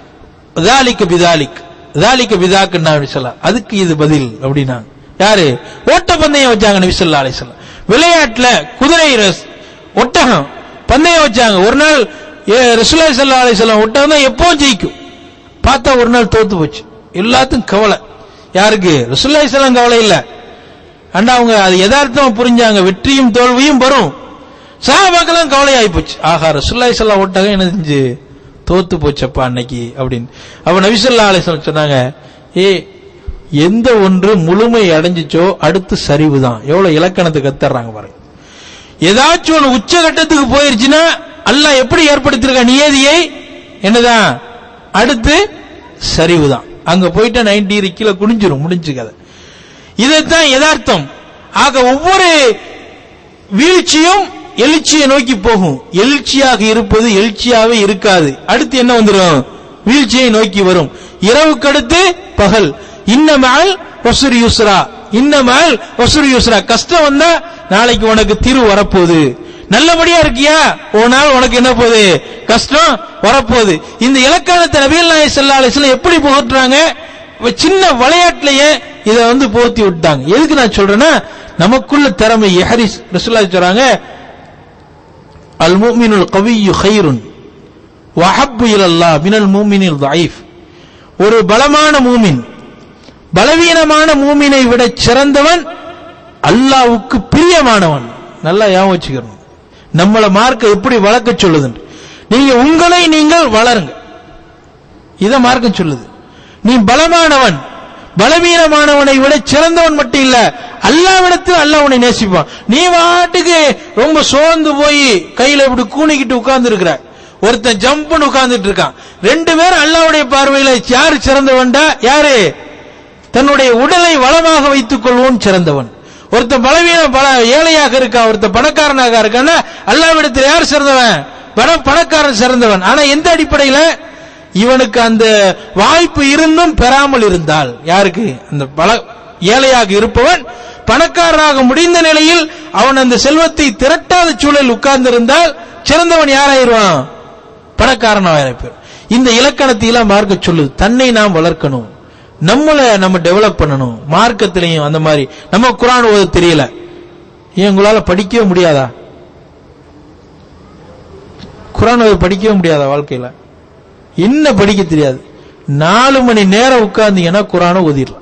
ذالک بذالک ذالک بذاك நபி ஸல்லல்லாஹு, அதுக்கு இது பதில் அப்படின்னா யாரு? ஓட்ட பந்தயம் வச்சாங்க நபி ஸல்லல்லாஹு அலைஹி வஸல்லம். விளையாட்டுல குதிரை ரஸ், ஒட்டகம் பந்தயம் வச்சாங்க. ஒரு நாள் ரசூலுல்லாஹி ஸல்லல்லாஹு அலைஹி வஸல்லம் ஒட்டகம் தான் எப்பவும் ஜெயிக்கும். பார்த்தா ஒரு நாள் தோத்து போச்சு. எல்லாத்துக்கும் கவலை. யாருக்கு? ரசூலுல்லாஹி ஸல்லல்லாஹு அலைஹி வஸல்லம் கவலை இல்ல. அண்டா அவங்க அது யதார்த்தமா புரிஞ்சாங்க, வெற்றியும் தோல்வியும் வரும். சஹாபாக்களும் கவலை ஆகி போச்சு. ஆஹா, ரசூலுல்லாஹி ஸல்லல்லாஹு அலைஹி வஸல்லம் ஒட்டகம் என்ன செஞ்சு தோத்து போச்சப்பா அன்னைக்கு அப்படின்னு. அப்ப நபி ஸல்லல்லாஹு அலைஹி வஸல்லம் சொன்னாங்க, ஏ எந்த ஒன்று முழுமை அடைஞ்சிச்சோ அடுத்து சரிவுதான். எவ்வளவு இலக்கணத்துக்கு கத்துறாங்க பாருங்க. ஏதாச்சும் ஒன்று உச்சகட்டத்துக்கு போயிருச்சுன்னா அல்லாஹ் எப்படி ஏற்படுத்திருக்க நியதியை என்னதான் அடுத்து சரிவுதான். அங்க போயிட்டா நைன்டி கீழே குனிஞ்சிரும், முடிஞ்சு கதை. இதைத்தான் யதார்த்தம். ஆக ஒவ்வொரு வீழ்ச்சியும் எழுச்சியை நோக்கி போகும். எழுச்சியாக இருப்பது எழுச்சியாவே இருக்காது. அடுத்து என்ன வந்துடும்? வீழ்ச்சியை நோக்கி வரும். இரவுக்கு அடுத்து பகல். இன்னமல் வஸ்ரி யுஸ்ரா, இன்னமல் வஸ்ரி யுஸ்ரா. கஷ்டம் வந்தா நாளைக்கு உனக்கு தீர்வு வரப்போகுது. நல்லபடியா இருக்கியா, ஒரு நாள் உனக்கு என்ன போகுது? கஷ்டம் வரப்போகுது. இந்த இலக்கணத்தை நபிகள் நாயகம் ஸல்லல்லாஹு அலைஹி வஸல்லம் எப்படி புகட்டுறாங்க? சின்ன விளையாட்டுலயே இத வந்து போர்த்தி விட்டாங்க. எதுக்கு நான் சொல்றேன்னா, நமக்குள்ள திறமை ஹரிஸ் ரசூலுல்லாஹி சொல்றாங்க, அல் முஃமினுல் கவிய்யு கைருன் வ அஹப்பு இலல்லாஹ் மினல் முஃமினில் தஈஃப். ஒரு பலமான மூமின் பலவீனமான மூமினை விட சிறந்தவன், அல்லாஹ்வுக்கு பிரியமானவன். நல்லா ஞாபகம் வச்சுக்கணும். நம்மள மார்க்க எப்படி வளர்க்க சொல்லுது? நீங்க உங்களை நீங்கள் வளருங்க, இத மார்க்க சொல்லுது. நீ பலமானவன் பலவீனமானவனை விட சிறந்தவன் மட்டும் இல்ல, அல்லாஹ்விடத்தில் அல்லாஹ் உன்னை நேசிப்பான். நீ வாட்டுக்கு ரொம்ப சோர்ந்து போய் கையில இப்படி கூணிக்கிட்டு உட்கார்ந்து இருக்கிற, ஒருத்தன் ஜம்ப்னு உட்கார்ந்துட்டு இருக்கான். ரெண்டு பேரும் அல்லாஹ்வுடைய பார்வையில யாரு சிறந்தவன்டா? யாரு? தன்னுடைய உடலை வளமாக வைத்துக் கொள்வோன் சிறந்தவன். ஒருத்தன் பலவீன பல ஏழையாக இருக்கான், ஒருத்தன் பணக்காரனாக இருக்கான்னா அல்லாஹ்விடத்தில் யார் சிறந்தவன்? பணக்காரன் சிறந்தவன். ஆனா எந்த அடிப்படையில? இவனுக்கு அந்த வாய்ப்பு இருந்தும் பெறாமல் இருந்தால். யாருக்கு? அந்த பல ஏழையாக இருப்பவன் பணக்காரராக முடிந்த நிலையில் அவன் அந்த செல்வத்தை திரட்டாத சூழல் உட்கார்ந்து இருந்தால் சிறந்தவன் யாராயிருவான்? பணக்காரனாக. இந்த இலக்கணத்தை எல்லாம் மார்க்க சொல்லுது. தன்னை நாம் வளர்க்கணும், நம்மளை நம்ம டெவலப் பண்ணணும். மார்க்கத்திலையும் அந்த மாதிரி. நம்ம குர்ஆன் ஓத தெரியல, ஏன் உங்களால படிக்கவே முடியாதா? குர்ஆன் ஓத படிக்கவே முடியாதா? வாழ்க்கையில என்ன படிக்க தெரியாது? நாலு மணி நேரம் உட்கார்ந்தீங்கன்னா குர்ஆனை ஓதிடலாம்.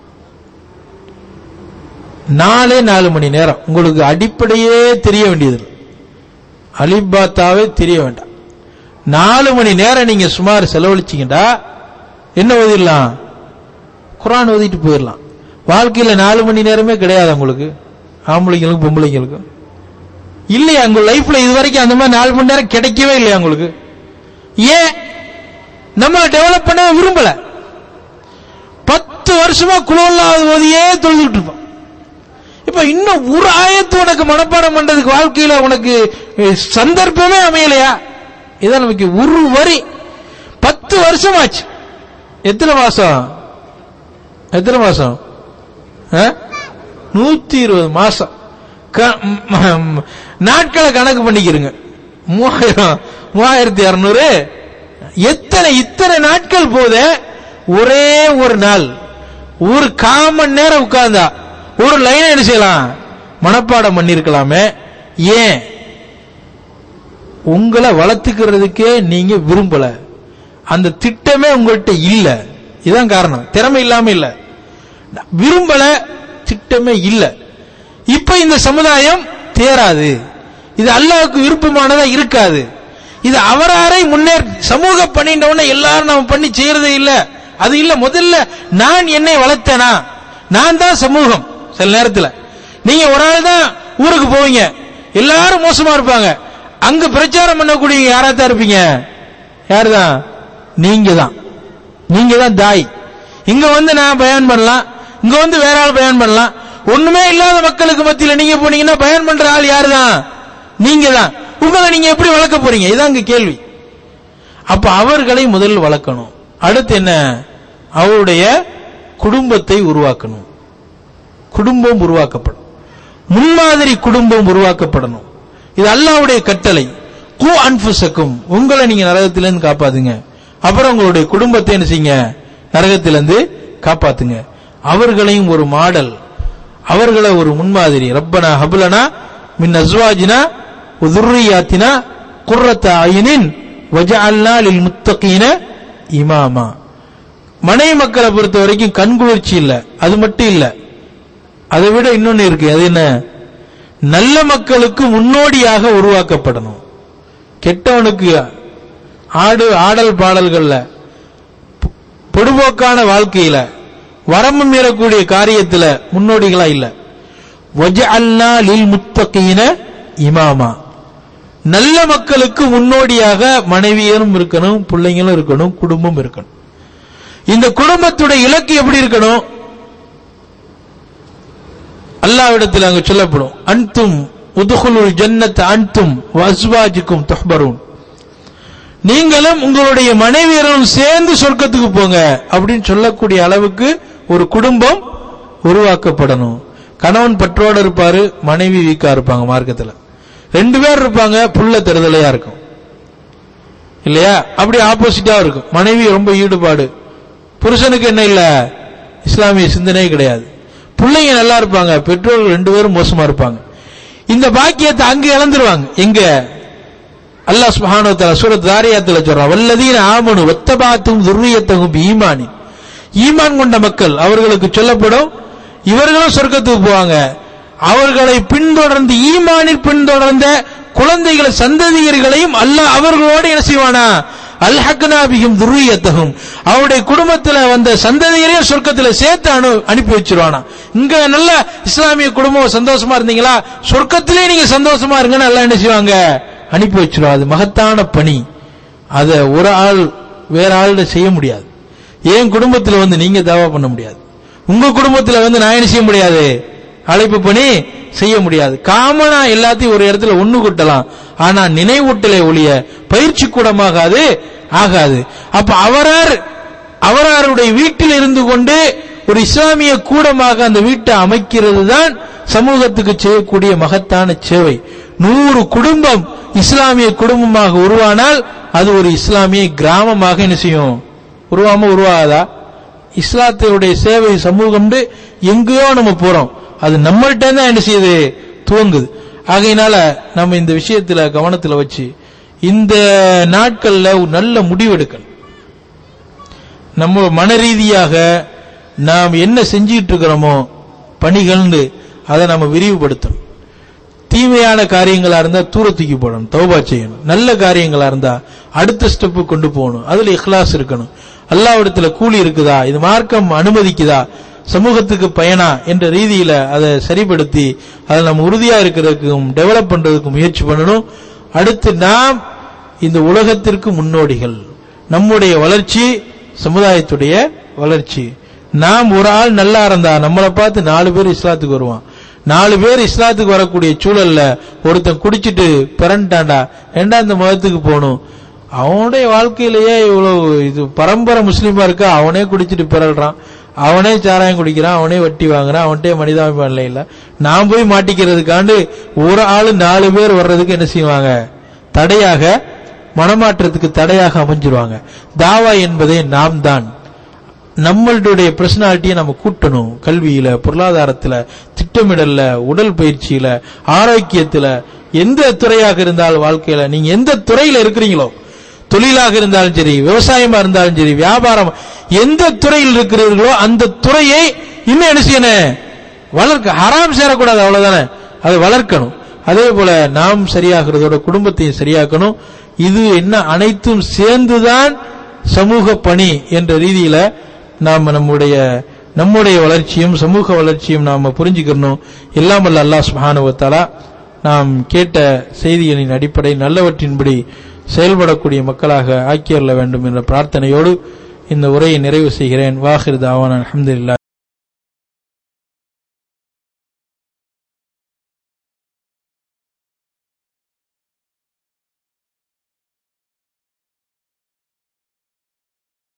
நாலே நாலு மணி நேரம் உங்களுக்கு அடிப்படையே தெரிய வேண்டியது, அலிபாத்தாவே தெரிய வேண்டாம். நாலு மணி நேரம் நீங்க சுமார் செலவழிச்சீங்கடா என்ன ஓதிடலாம்? குர்ஆன் ஓதிட்டு போயிடலாம். வாழ்க்கையில நாலு மணி நேரமே கிடையாது உங்களுக்கு, ஆம்பளைங்களுக்கும் பொம்பளைங்களுக்கும் இல்லையா? உங்க லைஃப்ல இது வரைக்கும் அந்த மாதிரி நாலு மணி நேரம் கிடைக்கவே இல்லையா உங்களுக்கு? ஏன்? நம்ம டெவலப் பண்ண விரும்பல. பத்து வருஷமா குலோல்லாவது ஓதியே தொழுதுட்டு இருப்போம். இப்ப இன்னும் ஒரு ஆயத்து உனக்கு மனப்பாடம் பண்றதுக்கு வாழ்க்கையில உனக்கு சந்தர்ப்பமே அமையலையா? இதான் நமக்கு ஒரு வரி. பத்து வருஷம் ஆச்சு. எத்தனை மாசம்? எத்தனை மாசம்? நூத்தி இருபது மாசம். நாட்களை கணக்கு பண்ணிக்கிறங்க. மூவாயிரம் மூவாயிரத்தி இருநூறு எத்தனை இத்தனை நாட்கள் போத ஒரே ஒரு நாள் ஒரு காமன் நேரம் உட்கார்ந்தா ஒரு லைன் என்ன செய்யலாம்? மனப்பாடம் பண்ணிருக்கலாமே. ஏன்? உங்களை வளர்த்துக்கிறதுக்கே நீங்க விரும்பல, அந்த திட்டமே உங்கள்கிட்ட இல்ல. இதான் காரணம். திறமை இல்லாம இல்ல, விரும்பல, திட்டமே இல்ல. இப்ப இந்த சமுதாயம் தேராது. இது அல்லாஹ்வுக்கு விருப்பமானதா இருக்காது. இது அவராரை முன்னேற சமூக பண்ணிட்டவன எல்லாரும் நாம பண்ணி செய்யறதே இல்ல. அது இல்ல. முதல்ல நான் என்னை வளர்த்தேனா? நான் தான் சமூகம். சில நேரத்தில் நீங்க ஒரு ஆள் தான் ஊருக்கு போவீங்க, எல்லாரும் மோசமா இருப்பாங்க. அங்க பிரச்சாரம் பண்ணக்கூடிய யாரா தான் இருப்பீங்க? யாருதான்? நீங்க தான். நீங்க தான் தாய். இங்க வந்து நான் பயான் பண்ணலாம், இங்க வந்து வேற ஆள் பயான் பண்ணலாம். ஒண்ணுமே இல்லாத மக்களுக்கு மத்தியில் நீங்க போனீங்கன்னா பயான் பண்ற ஆள் யாருதான்? நீங்க தான். உங்களை நீங்க எப்படி வளர்க்க போறீங்க? இதான் இங்க கேள்வி. அப்ப அவர்களை முதல் வளர்க்கணும். அடுத்து என்ன? அவருடைய குடும்பத்தை உருவாக்கணும். குடும்பம் உருவாக்கப்படும், முன்மாதிரி குடும்பம் உருவாக்கப்படணும். இது அல்லாஹ்வுடைய கட்டளை. கு அன்ஃபுஸக்கும், உங்களை நீங்க நரகத்திலிருந்து காப்பாத்துங்க. அப்புறம் உங்களுடைய குடும்பத்தை என்ன செய்யுங்க? நரகத்திலிருந்து காப்பாத்துங்க. அவர்களையும் ஒரு மாடல், அவர்களை ஒரு முன்மாதிரி. ரப்பனா ஹப்லனா மின் அஸ்வாஜினா வ ذُرِّيَّاتِنَا قُرَّةَ أَعْيُنٍ وَجَعَلْنَا لِلْمُتَّقِينَ إِمَامًا. மனைவி மக்களை பொறுத்த வரைக்கும் கண்குளிர்ச்சி இல்ல, அது மட்டும் இல்ல, அதை விட இன்னொன்னு இருக்கு. அது என்ன? நல்ல மக்களுக்கு முன்னோடியாக உருவாக்கப்படணும். கெட்டவனுக்கு ஆடு ஆடல் பாடல்கள்ல, பொடுபோக்கான வாழ்க்கையில, வரம்பு மீறக்கூடிய காரியத்துல முன்னோடிகளா இல்ல. வஜஅல்னா லில் முத்தகீன இமாமா, நல்ல மக்களுக்கு முன்னோடியாக மனைவியரும் இருக்கணும், பிள்ளைங்களும் இருக்கணும், குடும்பம் இருக்கணும். இந்த குடும்பத்துடைய இலக்கு எப்படி இருக்கணும்? அல்லாஹ்விடத்தில் அங்கு சொல்லப்படும், அன்தும் உதுகுலுல் ஜன்னத் அன்தும் வஅஸ்வாஜுக்கும் துஹ்பரூன், நீங்களும் உங்களுடைய மனைவியரும் சேர்ந்து சொர்க்கத்துக்கு போங்க அப்படின்னு சொல்லக்கூடிய அளவுக்கு ஒரு குடும்பம் உருவாக்கப்படணும். கணவன் பற்றோடு இருப்பாரு, மனைவி வீக்கா இருப்பாங்க. மார்க்கத்துல ரெண்டு பேர் இருப்பாங்க, புள்ள தருதலையா இருக்கும் இல்லையா? அப்படி ஆப்போசிட்டா இருக்கும். மனைவி ரொம்ப ஈடுபாடு, புருஷனுக்கு என்ன இல்ல, இஸ்லாமிய சிந்தனை கிடையாது. பிள்ளைங்க நல்லா இருப்பாங்க, பெற்றோர்கள் ரெண்டு பேரும் மோசமா இருப்பாங்க. இந்த பாக்கியத்தை அங்க இழந்துருவாங்க. எங்க? அல்லாஹ் சுப்ஹானஹு வ தஆலா சூரத் தாரியாத்துல சொல்றான், வல்லதீன ஆமனு வத்தபாத்தும் துர்ரியத்தஹும் பீமானின், ஈமான் கொண்ட மக்கள் அவர்களுக்கு சொல்லப்படும், இவர்களும் சொர்க்கத்துக்கு போவாங்க. அவர்களை பின்தொடர்ந்து ஈமானில் பின்தொடர்ந்த குழந்தைகளை சந்ததியர்களையும் அல்லாஹ் அவர்களோடு என்ன செய்வானா, அல்ஹக்னா பிஹிம் துர்ரியத்தஹும், அவருடைய குடும்பத்தில் வந்த சந்ததியரையும் சொர்க்கத்தில் சேர்த்து அனு அனுப்பி வச்சிருவானா. இங்க நல்ல இஸ்லாமிய குடும்பம் சந்தோஷமா இருந்தீங்களா, சொர்க்கத்திலே நீங்க சந்தோஷமா இருங்கன்னு எல்லாம் என்ன செய்வாங்க, அனுப்பி வச்சிருவா. அது மகத்தான பணி. அதை ஒரு ஆள் வேற ஆள் செய்ய முடியாது. ஏன் குடும்பத்தில் வந்து நீங்க தாவா பண்ண முடியாது, உங்க குடும்பத்தில் வந்து நான் என்ன செய்ய முடியாது, அழைப்பு பணி செய்ய முடியாது. காமனா எல்லாத்தையும் ஒரு இடத்துல ஒண்ணு கூட்டலாம், ஆனா நினைவூட்டலை ஒழிய பயிற்சி கூடமாக அது ஆகாது. அப்ப அவரார் அவராருடைய வீட்டில் இருந்து கொண்டு ஒரு இஸ்லாமிய கூடமாக அந்த வீட்டை அமைக்கிறது தான் சமூகத்துக்கு செய்யக்கூடிய மகத்தான சேவை. நூறு குடும்பம் இஸ்லாமிய குடும்பமாக உருவானால் அது ஒரு இஸ்லாமிய கிராமமாக என்ன செய்யும், உருவாம உருவாதா? இஸ்லாத்தினுடைய சேவை சமூகம் எங்கேயோ நம்ம போறோம், அது நம்மள்ட்ட தான் என்ன செய்யுது, துவங்குது. ஆகையினால நம்ம இந்த விஷயத்துல கவனத்தில் வச்சு இந்த நாட்கள்ல நல்ல முடிவெடுக்கணும். நம்ம மன ரீதியாக நாம் என்ன செஞ்சிட்டு இருக்கிறோமோ பணிகள்னு அதை நம்ம விரிவுபடுத்தணும். தீமையான காரியங்களா இருந்தா தூர தூக்கி போடணும், தௌபா செய்யணும். நல்ல காரியங்களா இருந்தா அடுத்த ஸ்டெப்பு கொண்டு போகணும். அதுல இஹ்லாஸ் இருக்கணும். அல்லாஹ்விடத்துல கூலி இருக்குதா, இது மார்க்கம் அனுமதிக்குதா, சமூகத்துக்கு பயனா என்ற ரீதியில அதை சரிப்படுத்தி அதை நம்ம உறுதியா இருக்கிறதுக்கும் டெவலப் பண்றதுக்கும் முயற்சி பண்ணணும். அடுத்து நாம் இந்த உலகத்திற்கு முன்னோடிகள். நம்முடைய வளர்ச்சி சமுதாயத்துடைய வளர்ச்சி. நாம் ஒரு ஆள் நல்லா இருந்தா நம்மளை பார்த்து நாலு பேர் இஸ்லாத்துக்கு வருவான். நாலு பேர் இஸ்லாத்துக்கு வரக்கூடிய சூழல்ல ஒருத்தன் குடிச்சிட்டு பிறண்டாண்டா, ஏண்டா இந்த மதத்துக்கு போகணும், அவனுடைய வாழ்க்கையிலேயே இவ்வளவு இது பரம்பரை முஸ்லீமா இருக்கா, அவனே குடிச்சிட்டு பிறல்றான், அவனே சாராயம் குடிக்கிறான், அவனே வட்டி வாங்குறான், அவன்கிட்ட மனிதாபிமான இல்ல, நான் போய் மாட்டிக்கிறதுக்காண்டு ஒரு ஆளு நாலு பேர் வர்றதுக்கு என்ன செய்வாங்க, தடையாக, மனமாற்றத்துக்கு தடையாக அமைஞ்சிருவாங்க. தாவா என்பதே நாம் தான். நம்மளுடைய பர்சனாலிட்டியை நம்ம கூட்டணும். கல்வியில, பொருளாதாரத்துல, திட்டமிடல்ல, உடல் பயிற்சியில, ஆரோக்கியத்துல, எந்த துறையாக இருந்தாலும் வாழ்க்கையில நீங்க எந்த துறையில இருக்கிறீங்களோ, தொழிலாக இருந்தாலும் சரி, விவசாயமா இருந்தாலும் சரி, வியாபாரம், எந்த துறையில் இருக்கிறீர்களோ அந்த துறையை இன்னும் என்ன செய்யணும், வளர்க்க. ஹராம் சேரக்கூடாது, அவ்வளவுதானே, அதை வளர்க்கணும். அதே போல நாம் சரியாகிறதோட குடும்பத்தையும் சரியாக்கணும். இது என்ன அனைத்தும் சேர்ந்துதான் சமூக பணி என்ற ரீதியில நாம் நம்முடைய நம்முடைய வளர்ச்சியும் சமூக வளர்ச்சியும் நாம புரிஞ்சுக்கணும். எல்லாம் வல்ல அல்லாஹ் சுப்ஹானஹு வ தஆலா நாம் கேட்ட செய்திகளின் அடிப்படை நல்லவற்றின்படி செயல்படக்கூடிய மக்களாக ஆக்கியருள வேண்டும் என்ற பிரார்த்தனையோடு இந்த உரையை நிறைவு செய்கிறேன். வாஹிர் தாவானா அல்ஹம்துலில்லாஹ்.